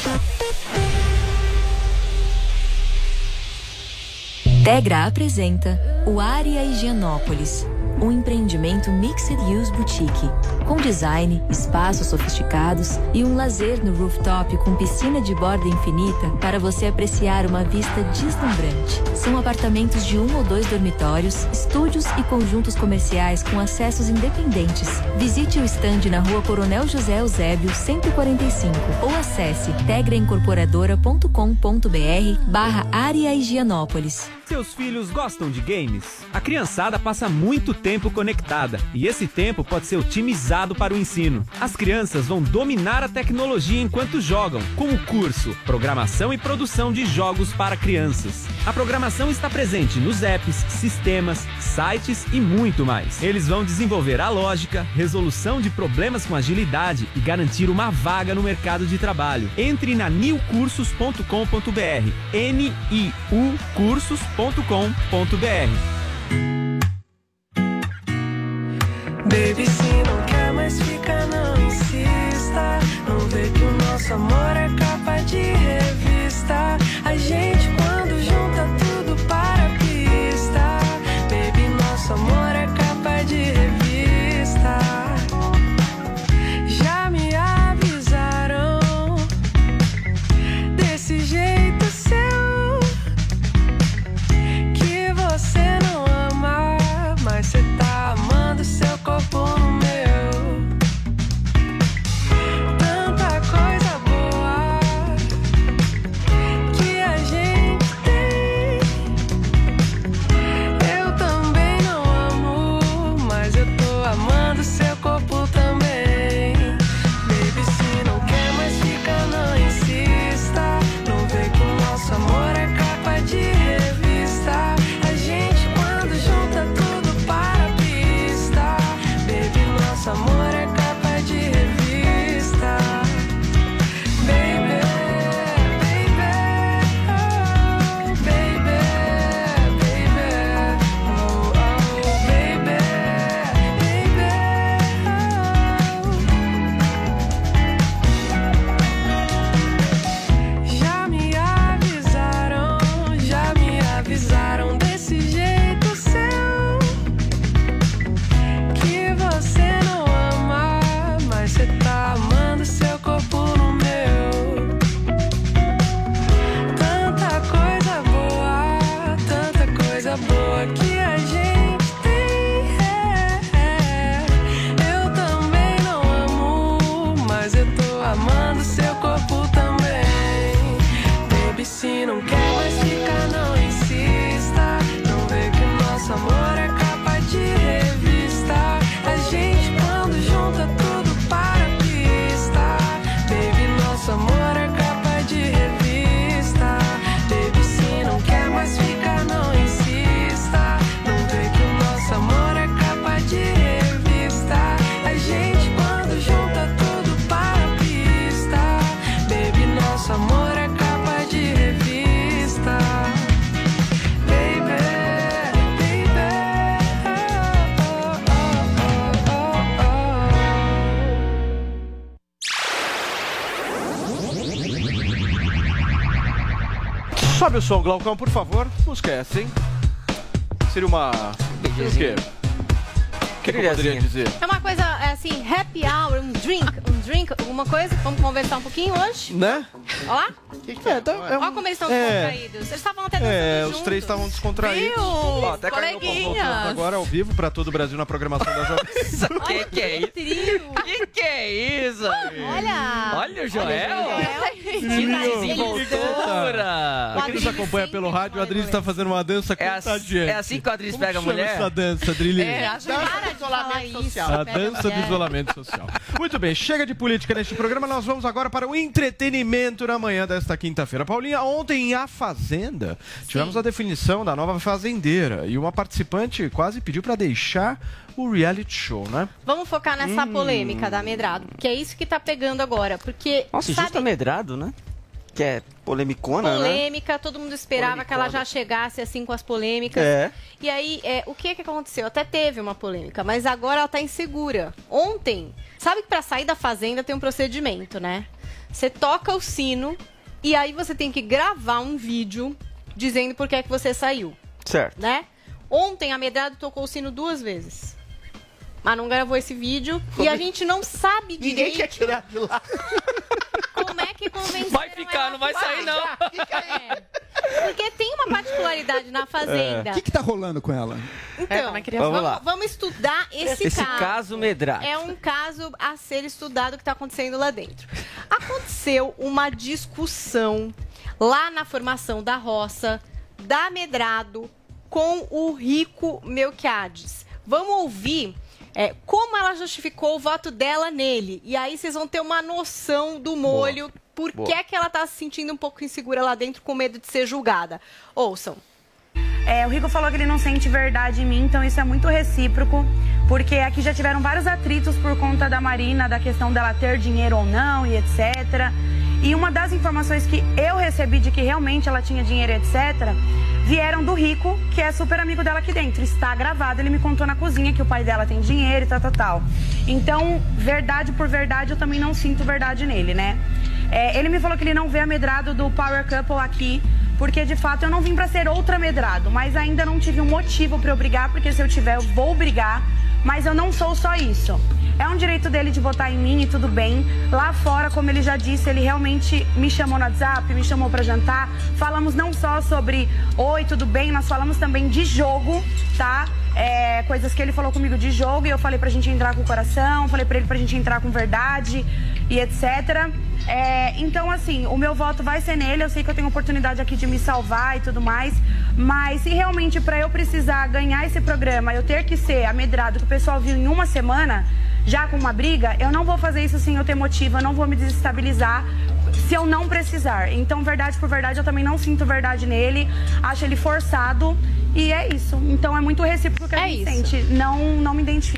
Tegra apresenta o Área Higienópolis, um empreendimento Mixed Use Boutique, com design, espaços sofisticados e um lazer no rooftop com piscina de borda infinita para você apreciar uma vista deslumbrante. São apartamentos de 1 ou 2 dormitórios, estúdios e conjuntos comerciais com acessos independentes. Visite o estande na Rua Coronel José Eusébio, 145 ou acesse tegraincorporadora.com.br/Área Higienópolis. Seus filhos gostam de games? A criançada passa muito tempo conectada e esse tempo pode ser otimizado para o ensino. As crianças vão dominar a tecnologia enquanto jogam, com o curso Programação e Produção de Jogos para Crianças. A programação está presente nos apps, sistemas, sites e muito mais. Eles vão desenvolver a lógica, resolução de problemas com agilidade e garantir uma vaga no mercado de trabalho. Entre na niucursos.com.br, niucursos.com.br. Baby, se não quer mais ficar, não insista. Não vê que o nosso amor é capa de revista. A gente quando junta tudo para a pista. Baby, nosso amor é capa de revista. Já me avisaram avisaram desse jeito seu que você não ama, mas você tá amando seu corpo no meu. Tanta coisa boa que a gente tem. Eu também não amo, mas eu tô amando seu corpo também. Baby, se não quer mais ficar, não insista. Não vê que o nosso amor é capa de revista. A gente quando junta tudo para a pista. Baby, nosso amor é capa de revista. Baby, se não quer mais ficar, não insista. Não vê que o nosso amor é capa de revista. A gente quando junta tudo para a pista. Baby, nosso amor é capa de revista. Baby, Sobe o som, Glaucão, por favor. Não esquece, hein? Seria uma... O quê? O que eu poderia dizer? É uma coisa, assim, happy hour, um drink, alguma coisa. Vamos conversar um pouquinho hoje? Né? Olha lá. Olha como eles estão descontraídos. Eles estavam até dançando juntos. Os três estavam descontraídos. Viu? Até Coleguinhas. agora ao vivo pra todo o Brasil na programação da Jovem. Que é isso? Que é isso? Olha o Joel. Desenvoltura. Pra quem nos acompanha pelo rádio, o Adriles está fazendo uma dança contagiante. É assim que o Adriles pega a mulher? Essa dança, Adriles? Isolamento social. A dança do isolamento social. Muito bem, chega de política neste programa. Nós vamos agora para o entretenimento na manhã desta quinta-feira. Paulinha, ontem em A Fazenda, tivemos a definição da nova fazendeira. E uma participante quase pediu para deixar o reality show, né? Vamos focar nessa polêmica da Medrado, que é isso que tá pegando agora. Porque, nossa, justo a Medrado, né? Que é polemicona, polêmica, né? todo mundo esperava que ela já chegasse assim com as polêmicas. E aí, o que aconteceu? Até teve uma polêmica, mas agora ela tá insegura. Ontem, sabe que pra sair da fazenda tem um procedimento, né? Você toca o sino e aí você tem que gravar um vídeo dizendo por que é que você saiu. Certo. Né? Ontem a Medrado tocou o sino 2 vezes. Mas não gravou esse vídeo e a gente não sabe direito. Ninguém quer tirar de lá. Como é que convenceram vai ficar, não vai sair, não. Porque tem uma particularidade na Fazenda. O que tá rolando com ela? Então, vamos estudar esse caso. Esse caso Medrado. É um caso a ser estudado que está acontecendo lá dentro. Aconteceu uma discussão lá na formação da roça, da Medrado, com o Rico Melquiades. Vamos ouvir como ela justificou o voto dela nele. E aí vocês vão ter uma noção do molho. Por que é que ela tá se sentindo um pouco insegura lá dentro, com medo de ser julgada? Ouçam. O Rico falou que ele não sente verdade em mim, então isso é muito recíproco, porque aqui já tiveram vários atritos por conta da Marina, da questão dela ter dinheiro ou não e etc. E uma das informações que eu recebi de que realmente ela tinha dinheiro, etc., vieram do Rico, que é super amigo dela aqui dentro. Está gravado, ele me contou na cozinha que o pai dela tem dinheiro e tal. Então, verdade por verdade, eu também não sinto verdade nele, né? Ele me falou que ele não vê a Medrado do Power Couple aqui, porque de fato eu não vim pra ser outra Medrado, mas ainda não tive um motivo pra eu brigar, porque se eu tiver eu vou brigar, mas eu não sou só isso. É um direito dele de votar em mim e tudo bem. Lá fora, como ele já disse, ele realmente me chamou no WhatsApp, me chamou pra jantar. Falamos não só sobre oi, tudo bem, nós falamos também de jogo, tá? Coisas que ele falou comigo de jogo e eu falei pra gente entrar com o coração, falei pra ele pra gente entrar com verdade e etc. Então, assim, o meu voto vai ser nele. Eu sei que eu tenho oportunidade aqui de me salvar e tudo mais, mas se realmente pra eu precisar ganhar esse programa, eu ter que ser a Medrado que o pessoal viu em uma semana, já com uma briga, eu não vou fazer isso sem eu ter motivo, eu não vou me desestabilizar se eu não precisar. Então, verdade por verdade, eu também não sinto verdade nele, acho ele forçado e é isso. Então, é muito recíproco que a gente sente, não me identifico.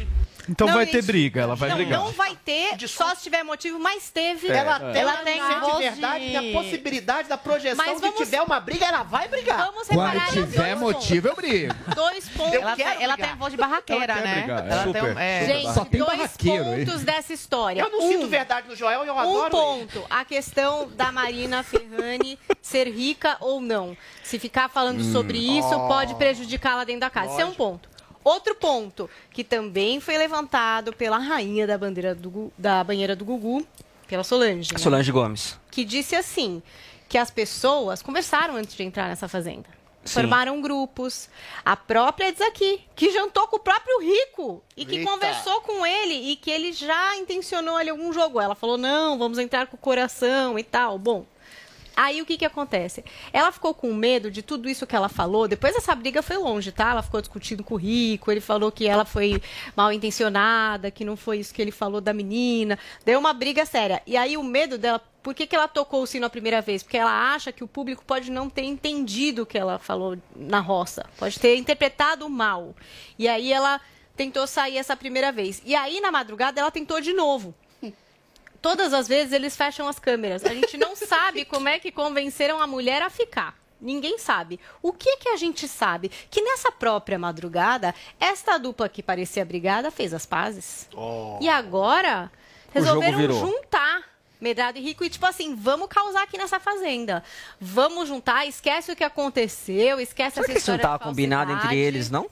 Então Não, vai gente, ter briga, ela vai brigar. Não vai ter, só se tiver motivo, mas teve. Ela tem voz de verdade, tem a possibilidade da projeção Mas de tiver uma briga, ela vai brigar. Vamos separar Quando tiver motivo, eu brigo. 2 pontos. Ela tem voz de barraqueira, né? Gente, Só tem 2 barraqueiro aí. pontos dessa história. Eu não sinto verdade no Joel e eu adoro ponto. A questão da Marina Ferrani ser rica ou não. Se ficar falando sobre isso, pode prejudicá-la dentro da casa. Esse é um ponto. Outro ponto, que também foi levantado pela rainha da banheira do Gugu, pela Solange. Né? Solange Gomes. Que disse assim, que as pessoas conversaram antes de entrar nessa fazenda. Sim. Formaram grupos. A própria diz aqui, que jantou com o próprio Rico e que conversou com ele e que ele já intencionou ali algum jogo. Ela falou, não, vamos entrar com o coração e tal. Bom, aí o que acontece? Ela ficou com medo de tudo isso que ela falou. Depois essa briga foi longe, tá? Ela ficou discutindo com o Rico, ele falou que ela foi mal intencionada, que não foi isso que ele falou da menina. Deu uma briga séria. E aí o medo dela, por que ela tocou o sino a primeira vez? Porque ela acha que o público pode não ter entendido o que ela falou na roça. Pode ter interpretado mal. E aí ela tentou sair essa primeira vez. E aí na madrugada ela tentou de novo. Todas as vezes eles fecham as câmeras. A gente não sabe como é que convenceram a mulher a ficar. Ninguém sabe. O que a gente sabe? Que nessa própria madrugada, esta dupla que parecia brigada fez as pazes. E agora resolveram juntar Medrado e Rico e tipo assim, vamos causar aqui nessa fazenda. Vamos juntar, esquece o que aconteceu, esquece essa história de falsidade. Isso não estava combinado entre eles, não?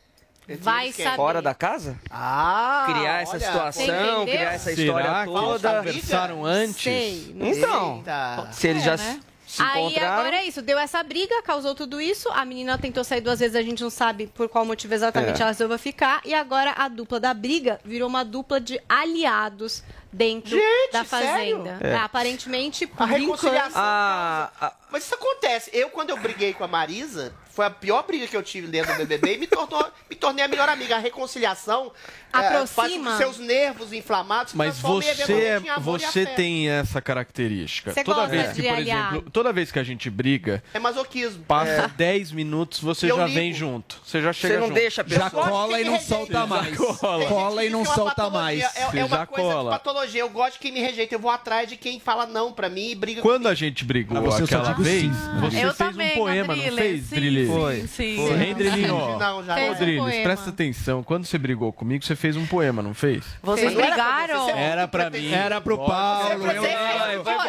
Vai saber. Fora da casa? olha, Criar essa situação, criar essa história toda. Conversaram antes? Sei, não Então, se eles já se Aí encontraram... agora é isso, deu essa briga, causou tudo isso, a menina tentou sair 2 vezes, a gente não sabe por qual motivo exatamente ela resolveu ficar, e agora a dupla da briga virou uma dupla de aliados dentro da fazenda. Aparentemente, a reconciliação. Mas isso acontece. Quando eu briguei com a Marisa, foi a pior briga que eu tive dentro do BBB e me tornei a melhor amiga. A reconciliação faz com que seus nervos inflamados. Mas você tem essa característica. Você toda gosta vez que, de por aliar. exemplo, toda vez que a gente briga, é masoquismo. Passa 10 minutos, você já vem junto. Você já chega junto. Você não deixa a pessoa... Já cola e não solta mais. Cola e não solta mais. É uma coisa de patologia. Eu gosto de quem me rejeita. Eu vou atrás de quem fala não pra mim e briga Quando a gente brigou aquela vez, você fez um poema, não fez, Drilis? Sim. Hein, Drilinho? Não, já Ô, Drilis, presta atenção. Quando você brigou comigo, você fez um poema, não fez? Vocês brigaram? Era pra mim. Era pro Paulo. Era pra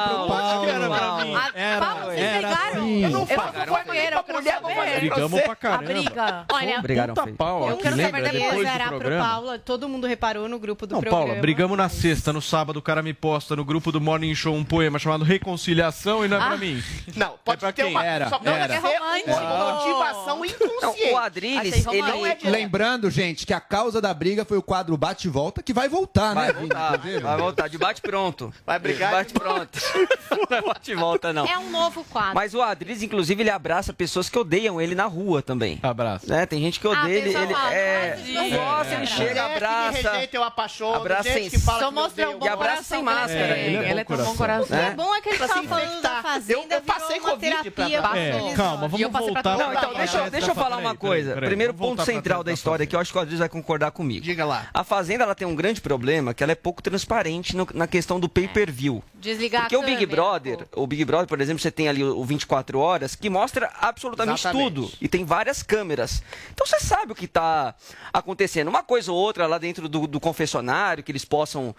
mim. Era sim. Eu não faço fofoqueira pra mulher, vou fazer Brigamos pra caramba. A briga. Olha, Puta pau, eu quero lembra? saber Depois era do pro programa. Paula, todo mundo reparou no grupo do Não, programa. Paula, brigamos na sexta, no sábado o cara me posta no grupo do Morning Show um poema chamado Reconciliação e não é pra mim. Não, pode pra ter quem? uma... Só pode ser uma motivação inconsciente. O Adriles, Lembrando, gente, que a causa da briga foi o quadro Bate e Volta, que vai voltar, né? Vai voltar, de bate pronto. Vai brigar? De bate pronto. Não é bate e volta, não. É um novo quadro. Mas o Adriles, inclusive, ele abraça pessoas que odeiam ele na rua também. Abraça. Né? Tem gente que odeia ele. Ele não gosta, ele chega, abraça. Que me rejeita, eu apaixono. Abraça gente sem... que fala Só que me mostrou odeia. um bom E abraça sem máscara. Ele é tão bom coração. O que é bom é que ele tá falando da fazenda, eu passei virou uma Covid terapia pra- pra É, eles. Calma, vamos voltar. Não, então, deixa eu falar uma coisa. Primeiro ponto central da história, que eu acho que o Adriles vai concordar comigo. Diga lá. A Fazenda, ela tem um grande problema, que ela é pouco transparente na questão do pay-per-view. Desligar Porque a o Big câmera, Brother, por exemplo, você tem ali o 24 horas, que mostra absolutamente tudo. E tem várias câmeras. Então você sabe o que está acontecendo. Uma coisa ou outra lá dentro do confessionário, que eles possam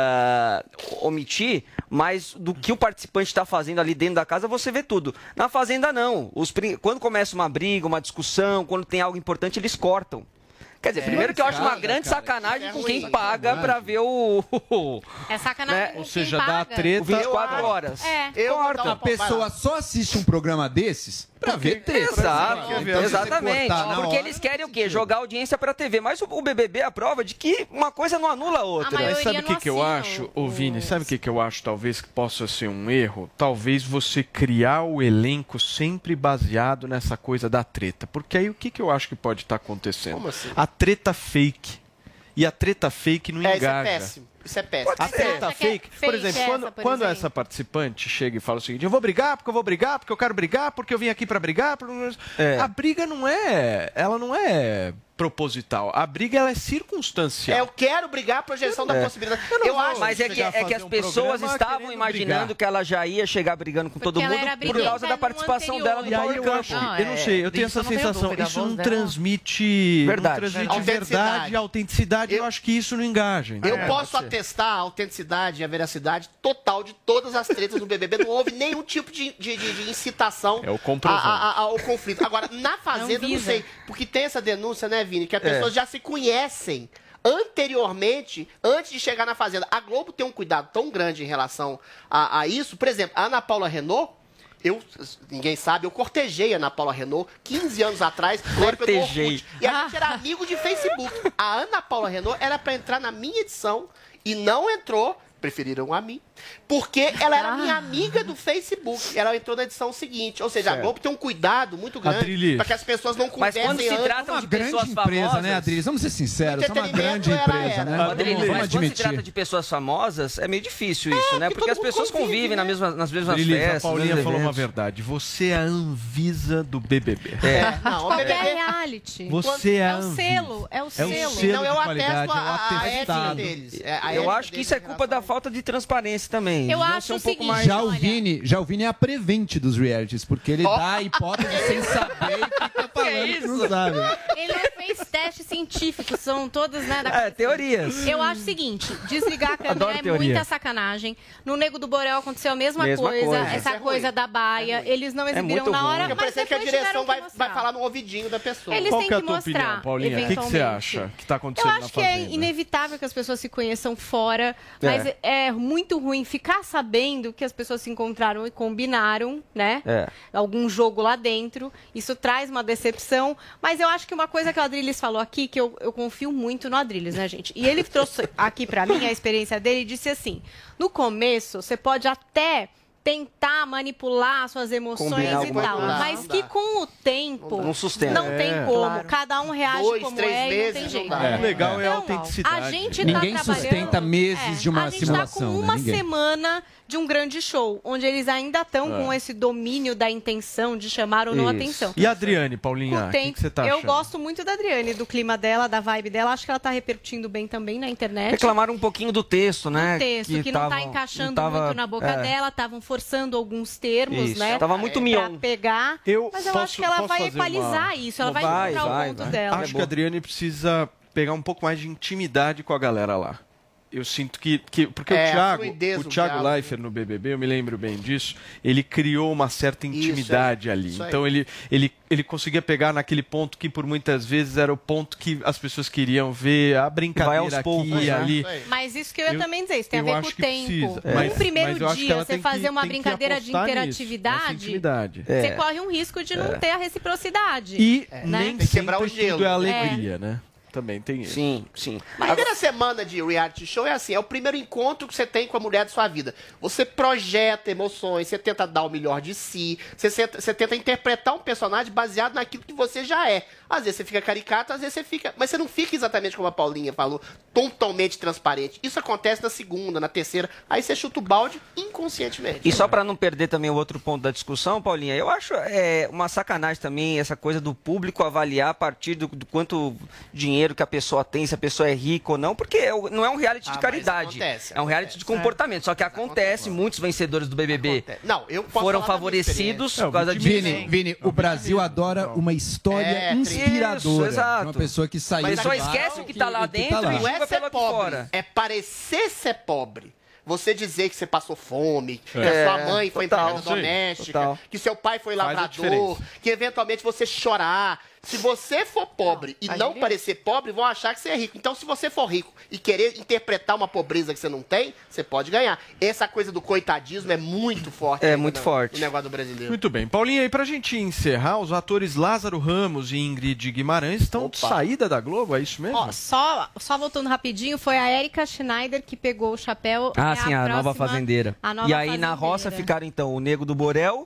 omitir, mas do que o participante está fazendo ali dentro da casa, você vê tudo. Na Fazenda, não. Quando começa uma briga, uma discussão, quando tem algo importante, eles cortam. Quer dizer, primeiro que eu acho uma grande sacanagem com quem paga pra ver o... É sacanagem né? com Ou quem seja, paga. dá a treta. 24 horas. A pessoa só assiste um programa desses pra ver treta. Exato, Então, se você exatamente. cortar na Porque hora, eles querem o quê? Jogar audiência pra TV. Mas o BBB é a prova de que uma coisa não anula a outra. Mas sabe o que eu acho, ô Vini? Sabe o que eu acho talvez que possa ser um erro? Talvez você criar o elenco sempre baseado nessa coisa da treta. Porque aí o que eu acho que pode estar acontecendo? Como assim? A treta fake. E a treta fake não engaja. Isso é péssimo. Isso é péssimo. A treta fake, por exemplo, quando essa participante chega e fala o seguinte, eu vou brigar porque eu quero brigar, porque eu vim aqui pra brigar. A briga não é, ela não é proposital. A briga ela é circunstancial. Eu quero brigar a projeção da possibilidade. Eu acho, mas é que as pessoas estavam imaginando que ela já ia chegar brigando com todo mundo por causa da participação dela no Power Camp. Eu não sei, eu tenho essa sensação. Isso não transmite verdade, autenticidade. Eu acho que isso não engaja. Eu posso atestar a autenticidade e a veracidade total de todas as tretas do BBB. Não houve nenhum tipo de incitação ao conflito. Agora, na Fazenda, não sei, porque tem essa denúncia, né, Vini, que as pessoas já se conhecem anteriormente, antes de chegar na Fazenda. A Globo tem um cuidado tão grande em relação a isso. Por exemplo, a Ana Paula Renault, ninguém sabe, eu cortejei a Ana Paula Renault 15 anos atrás. Cortejei. E a gente era amigo de Facebook. A Ana Paula Renault era para entrar na minha edição e não entrou. Preferiram a mim, porque ela era minha amiga do Facebook. Ela entrou na edição seguinte. Ou seja, a Globo tem um cuidado muito grande para que as pessoas não conversem. Mas quando se trata de pessoas empresa, famosas... né, Adriles? Vamos ser sinceros, é uma grande empresa, né? Adriles, mas quando se trata de pessoas famosas, é meio difícil isso, né? Porque as pessoas convivem nas mesmas festas. A Paulinha falou uma verdade. Você é a Anvisa do BBB. Qualquer reality. Você é o selo. É o selo. Então eu atesto a ética deles. Eu acho que isso é culpa da falta de transparência também. Eu acho o seguinte, já o Vini é a prevente dos realities, porque ele dá a hipótese sem saber e fica falando que não sabe. Ele não fez testes científicos, são todos, né? Teorias. Eu acho o seguinte, desligar a câmera é muita sacanagem. No Nego do Borel aconteceu a mesma coisa. Essa coisa da baia, eles não exibiram na hora, mas parece que a direção vai falar no ouvidinho da pessoa. Eles têm que mostrar, Paulinha? O que você acha que está acontecendo na Fazenda? Eu acho que é inevitável que as pessoas se conheçam fora, mas é muito ruim ficar sabendo que as pessoas se encontraram e combinaram, né? Algum jogo lá dentro. Isso traz uma decepção. Mas eu acho que uma coisa que o Adriles falou aqui, que eu confio muito no Adriles, né, gente? E ele trouxe aqui pra mim a experiência dele e disse assim: no começo, você pode até tentar manipular suas emoções e tal, mas que com o tempo não tem como. Cada um reage 2, como 3 é meses, e não tem jeito. O legal é a autenticidade. A gente Ninguém sustenta meses de uma simulação. A gente tá com uma semana de um grande show, onde eles ainda estão com esse domínio da intenção de chamar ou não atenção. E a Adriane, Paulinha, o que você tá achando? Eu gosto muito da Adriane, do clima dela, da vibe dela. Acho que ela tá repercutindo bem também na internet. Reclamaram um pouquinho do texto, né? O texto, que não tá encaixando muito na boca dela. Estavam forçando alguns termos, né? Tava muito mion. Pra pegar. Mas eu acho que ela vai equalizar isso. Ela vai encontrar o ponto dela. Acho que a Adriane precisa pegar um pouco mais de intimidade com a galera lá. Eu sinto que porque o Thiago Leifert no BBB, eu me lembro bem disso, ele criou uma certa intimidade ali. Então ele conseguia pegar naquele ponto que por muitas vezes era o ponto que as pessoas queriam ver, a brincadeira aqui e ali. Mas isso que eu ia também dizer, isso tem a ver com o tempo. Mas, no primeiro dia, você fazer uma brincadeira de interatividade, você corre um risco de não ter a reciprocidade. E nem quebrar o gelo. Tudo é alegria, né? Também tem isso. Sim. A primeira semana de reality show é assim, é o primeiro encontro que você tem com a mulher da sua vida. Você projeta emoções, você tenta dar o melhor de si, você tenta interpretar um personagem baseado naquilo que você já é. Às vezes você fica caricato, às vezes você fica... Mas você não fica exatamente como a Paulinha falou, totalmente transparente. Isso acontece na segunda, na terceira, aí você chuta o balde inconscientemente. E só para não perder também o outro ponto da discussão, Paulinha, eu acho uma sacanagem também essa coisa do público avaliar a partir do quanto dinheiro que a pessoa tem, se a pessoa é rica ou não, porque não é um reality de caridade. É um reality de comportamento. Só que acontece, muitos vencedores do BBB foram favorecidos por causa disso. Vini, o Brasil adora uma história inspiradora. Isso, exato. Uma pessoa que saiu Mas só esquece o que está lá dentro e julga pelo aqui fora. É parecer ser pobre. Você dizer que você passou fome, que a sua mãe foi empregada doméstica, que seu pai foi lavrador, que eventualmente você chorar. Se você for pobre e não parecer pobre, vão achar que você é rico. Então, se você for rico e querer interpretar uma pobreza que você não tem, você pode ganhar. Essa coisa do coitadismo é muito forte. Muito forte. No negócio do brasileiro. Muito bem. Paulinha, e pra gente encerrar, os atores Lázaro Ramos e Ingrid Guimarães estão de saída da Globo, é isso mesmo? Só voltando rapidinho, foi a Erika Schneider que pegou o chapéu. Sim, a nova fazendeira. E aí na roça ficaram então o Nego do Borel,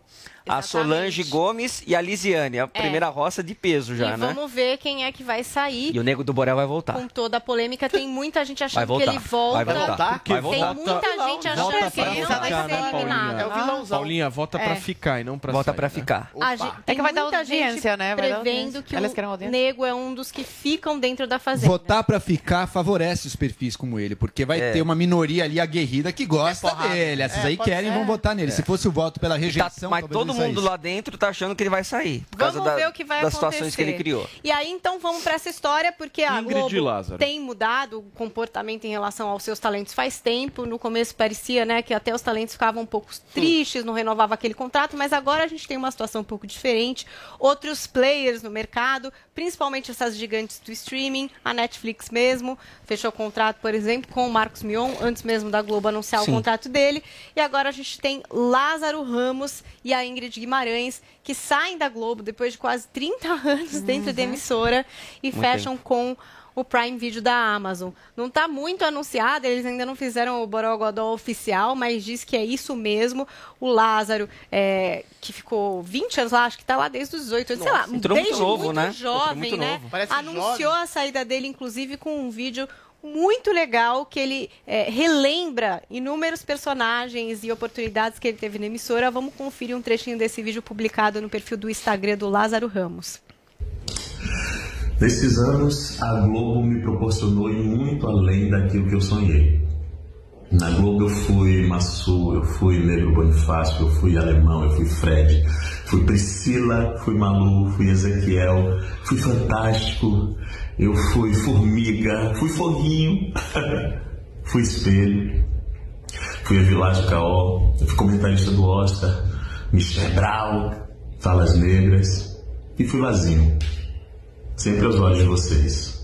A Solange Gomes e a Lisiane, a primeira roça de peso já, né? Vamos ver quem é que vai sair. E o Nego do Borel vai voltar. Com toda a polêmica, tem muita gente achando que ele volta. Vai voltar? Vai voltar. Tem muita gente achando que ele não vai ser eliminado. É o vilãozão. Paulinha, volta pra ficar e não pra Volta sair, pra ficar. É que vai dar audiência, né? Vai dar prevendo que Elas querem o audiência. Nego é um dos que ficam dentro da fazenda. Votar pra ficar favorece os perfis como ele, porque vai ter uma minoria ali aguerrida que gosta dele. Essas aí querem e vão votar nele. Se fosse o voto pela rejeição, mas todo mundo lá dentro tá achando que ele vai sair. Por Vamos causa ver o que vai das acontecer. situações que ele criou. E aí, então, vamos para essa história, porque a Ingrid Globo Lázaro. tem mudado o comportamento em relação aos seus talentos faz tempo. No começo parecia, né, que até os talentos ficavam um pouco tristes, não renovava aquele contrato, mas agora a gente tem uma situação um pouco diferente. Outros players no mercado, principalmente essas gigantes do streaming, a Netflix mesmo, fechou contrato, por exemplo, com o Marcos Mion, antes mesmo da Globo anunciar o contrato dele. E agora a gente tem Lázaro Ramos e a Ingrid Guimarães, que saem da Globo depois de quase 30 anos dentro da emissora e fecham com o Prime Video da Amazon. Não está muito anunciado, eles ainda não fizeram o Borogodó oficial, mas diz que é isso mesmo. O Lázaro, que ficou 20 anos lá, acho que está lá desde os 18 anos, sei lá, desde muito jovem, né? Anunciou a saída dele, inclusive, com um vídeo muito legal, que ele relembra inúmeros personagens e oportunidades que ele teve na emissora. Vamos conferir um trechinho desse vídeo publicado no perfil do Instagram do Lázaro Ramos. Nesses anos, a Globo me proporcionou ir muito além daquilo que eu sonhei. Na Globo eu fui Massu, eu fui Negro Bonifácio, eu fui Alemão, eu fui Fred, fui Priscila, fui Malu, fui Ezequiel, fui Fantástico, eu fui Formiga, fui Foguinho, fui Espelho, fui a Vilásio Caol, eu fui comentarista do Oscar, Michel Brau, Falas Negras e fui Lazinho. Sempre aos olhos de vocês.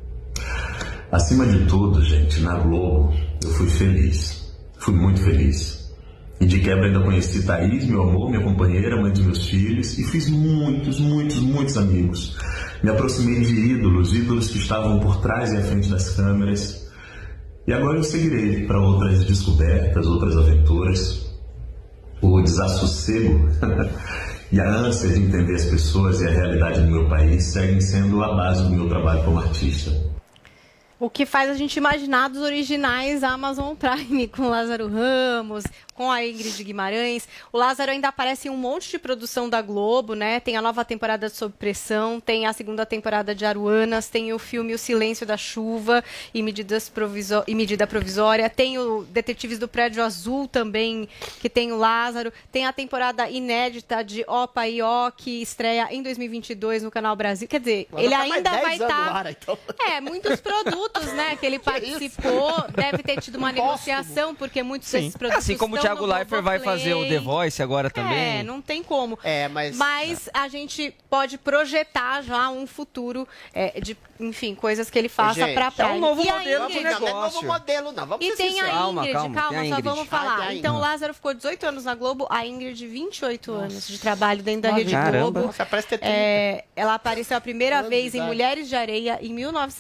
Acima de tudo, gente, na Globo, eu fui feliz. Fui muito feliz. E de quebra ainda conheci Thaís, meu amor, minha companheira, mãe dos meus filhos, e fiz muitos amigos. Me aproximei de ídolos que estavam por trás e à frente das câmeras. E agora eu seguirei para outras descobertas, outras aventuras. O desassossego e a ânsia de entender as pessoas e a realidade do meu país seguem sendo a base do meu trabalho como artista. O que faz a gente imaginar dos originais da Amazon Prime, com Lázaro Ramos, com a Ingrid Guimarães. O Lázaro ainda aparece em um monte de produção da Globo, né? Tem a nova temporada de Sob Pressão, tem a segunda temporada de Aruanas, tem o filme O Silêncio da Chuva e Medida Provisória, tem o Detetives do Prédio Azul também, que tem o Lázaro, tem a temporada inédita de Opa e Ó, que estreia em 2022 no Canal Brasil. Quer dizer, ele ainda vai estar... Então. Muitos produtos, né, que ele participou, deve ter tido uma negociação, porque muitos desses produtos assim como o Thiago Leifert vai fazer o The Voice agora também. Não tem como. Mas a gente pode projetar já um futuro de, enfim, coisas que ele faça para É um novo modelo de negócio. Não é novo modelo, não. Vamos e tem a Ingrid, calma, só vamos falar. Então, o o Lázaro ficou 18 anos na Globo, a Ingrid 28 anos de trabalho dentro da Rede Globo. Nossa, parece ter 30. Ela apareceu a primeira vez em Mulheres de Areia em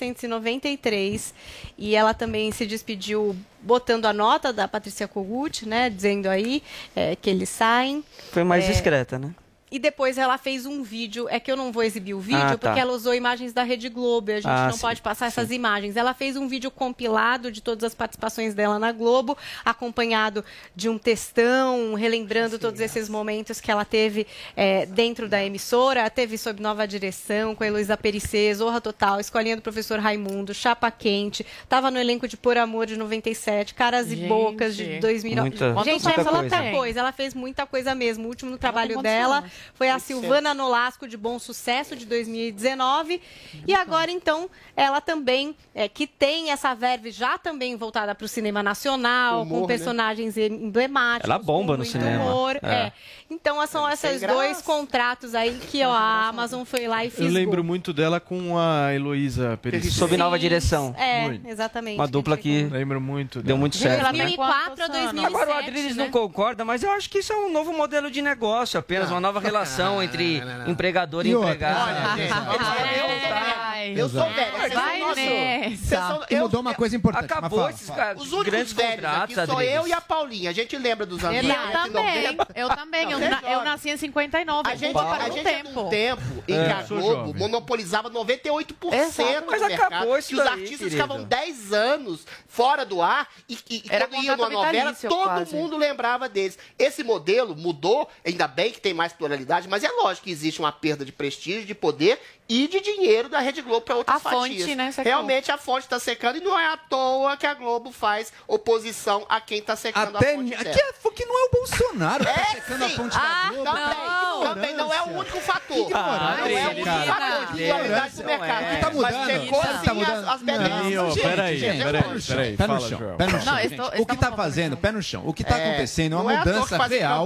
1993 e ela também se despediu botando a nota da Patrícia Kogut, né, dizendo aí que eles saem. Foi mais discreta, né? E depois ela fez um vídeo, é que eu não vou exibir o vídeo, porque ela usou imagens da Rede Globo, e a gente não pode passar essas imagens. Ela fez um vídeo compilado de todas as participações dela na Globo, acompanhado de um textão, relembrando todos esses momentos que ela teve dentro da emissora. Teve Sob Nova Direção, com a Heloísa Perissé, Zorra Total, Escolinha do Professor Raimundo, Chapa Quente, estava no elenco de Por Amor, de 97, Caras e Bocas, de 2009. Gente, muita coisa. Ela fez muita coisa mesmo. O último trabalho dela foi a Silvana Nolasco, de Bom Sucesso, de 2019. E agora, então, ela também, que tem essa verve já também voltada para o cinema nacional, humor, com personagens emblemáticos. Ela bomba no cinema. Humor, Então, são esses dois contratos aí que a Amazon foi lá e fisgou. Eu lembro muito dela com a Heloísa Perissé. Sob Nova Direção. Exatamente. Uma dupla que lembro muito deu muito certo. De 2004 a 2007. Agora o Adriles não concorda, mas eu acho que isso é um novo modelo de negócio, apenas uma nova relação entre empregador e empregado. Vai. Eu sou velho. Vai nessa. E mudou uma coisa importante. Acabou mas esses Os únicos velhos aqui sou eu e a Paulinha. A gente lembra dos anos Eu também. Eu nasci em 59. A gente é de um tempo em que a Globo monopolizava 98% Mas do mercado. acabou isso Que os daí, artistas ficavam 10 anos fora do ar e quando iam numa novela, todo mundo lembrava deles. Esse modelo mudou, ainda bem que tem mais pluralidade, mas é lógico que existe uma perda de prestígio, de poder e de dinheiro da Rede Globo para outras fatias. Fonte, né, realmente a fonte está secando e não é à toa que a Globo faz oposição a quem está secando a fonte dela. Que não é o Bolsonaro que tá secando a fonte da Globo. Também não é o único fator. Não é o único fator de pluralidade do mercado. O que tá mudando? Mas secou assim as benesses. Peraí. Pé no chão. Pé no chão. O que tá fazendo? Pé no chão. O que tá acontecendo é uma mudança real.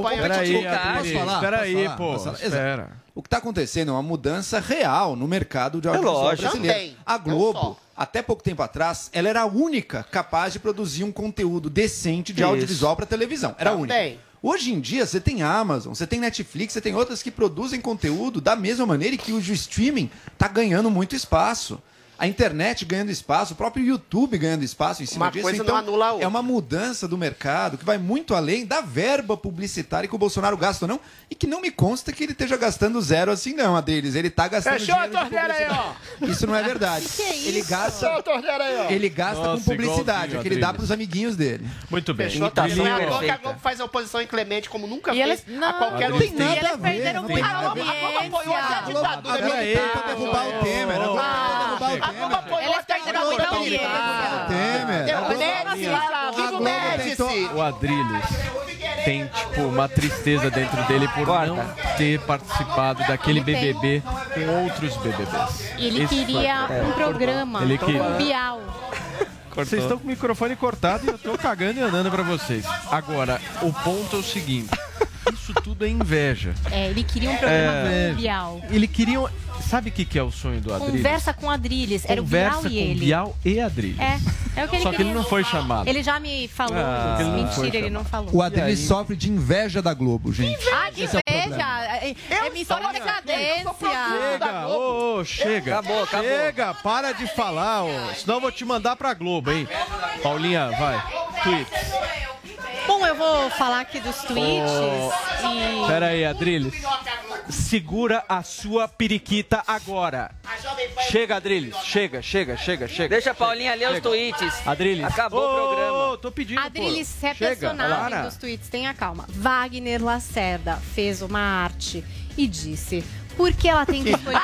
Peraí, pô. Espera. O que está acontecendo é uma mudança real no mercado de audiovisual brasileiro. A Globo, até pouco tempo atrás, ela era a única capaz de produzir um conteúdo decente de audiovisual para televisão. Era a única. Hoje em dia, você tem Amazon, você tem Netflix, você tem outras que produzem conteúdo da mesma maneira e que o streaming está ganhando muito espaço. A internet ganhando espaço, o próprio YouTube ganhando espaço em cima disso. Então, não anula a outra. É uma mudança do mercado que vai muito além da verba publicitária que o Bolsonaro gasta ou não, e que não me consta que ele esteja gastando zero assim não, a deles. Ele está gastando dinheiro de publicidade. Isso não é verdade. Que é isso? Ele gasta com publicidade, é que ele dá para os amiguinhos dele. Muito bem. Não é à toa que a Globo faz a oposição inclemente como nunca fez a qualquer outro. Não tem nada a ver. Perderam muita audiência. A Globo apoiou até a ditadura militar para derrubar o Temer. A Globo apoiou até a ditadura militar. Viva o Médici! O Adrilles tem, tipo, uma tristeza dentro dele por não ter participado daquele BBB com outros BBBs. Ele queria um programa, um Bial. Vocês estão com o microfone cortado e eu tô cagando e andando pra vocês. Agora, o ponto é o seguinte. Isso tudo é inveja. Ele queria um programa com o Bial. Ele queria... Sabe o que é o sonho do Adrilles? Conversa com Adrilles. Era o Bial e ele. Com Bial e Adrilles. É o que ele Só que queria. ele não foi chamado. Ele já me falou isso. Mentira, ele não falou. O Adrilles sofre de inveja da Globo, gente. Que inveja! Emissora de decadência. Chega. Acabou. Chega, para de falar, senão eu vou te mandar pra Globo, hein? Paulinha, vai. Tweets. Bom, eu vou falar aqui dos tweets e... Pera aí, Adrilles. Segura a sua periquita agora. Chega, Adrilles. Chega. Deixa a Paulinha ler os tweets. Adrilles. Acabou o programa. Tô pedindo, Adrilles se é personagem dos tweets. Tenha calma. Wagner Lacerda fez uma arte e disse... Por que ela tem que escolher...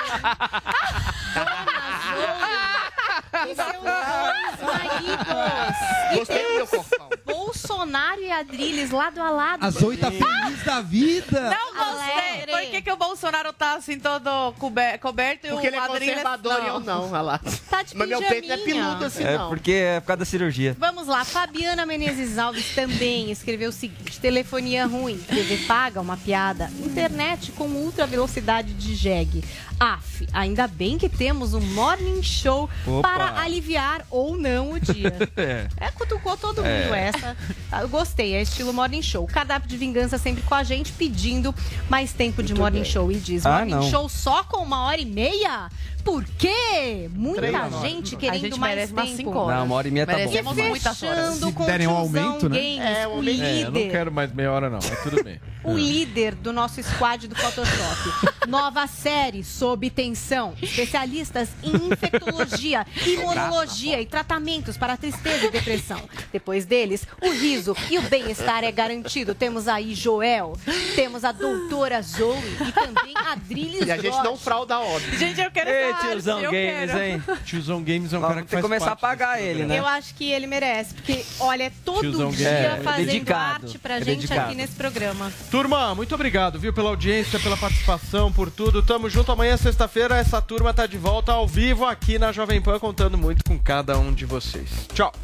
E seus dois maridos. Gostei do meu corpão. Bolsonaro e Adrilles lado a lado. A Zoe tá feliz da vida. Não gostei. Por que o Bolsonaro tá assim todo coberto e porque o Adrilles ele é conservador e eu não, olha lá. Tá de Mas meu peito não é peludo assim, não. Porque é por causa da cirurgia. Vamos lá, Fabiana Menezes Alves também escreveu o seguinte: telefonia ruim, TV paga, uma piada, internet com ultra velocidade de jegue. Ainda bem que temos um morning show para aliviar ou não o dia. Cutucou todo mundo essa. Eu gostei, é estilo morning show. Cardápio de vingança sempre com a gente, pedindo mais tempo de morning show. E diz, morning show só com 1h30? Por quê? Muita gente querendo mais tempo. 5 horas. Não, 1h30 tá bom. Fechando com derem um aumento, né? Games, o líder. Eu não quero mais meia hora não, mas tudo bem. O líder do nosso squad do Photoshop. Nova série sob tensão. Especialistas em infectologia, imunologia e tratamentos para tristeza e depressão. Depois deles, o riso e o bem-estar é garantido. Temos aí Joel, temos a doutora Zoe e também a Adrilles. E a gente não frauda óbvio. Gente, eu quero Tiozão Games, hein? Tiozão Games é um cara que faz começar a parte pagar ele, né? Eu acho que ele merece, porque, olha, é todo dia fazendo arte pra gente aqui nesse programa. Turma, muito obrigado, viu, pela audiência, pela participação, por tudo. Tamo junto. Amanhã, sexta-feira, essa turma tá de volta ao vivo aqui na Jovem Pan, contando muito com cada um de vocês. Tchau.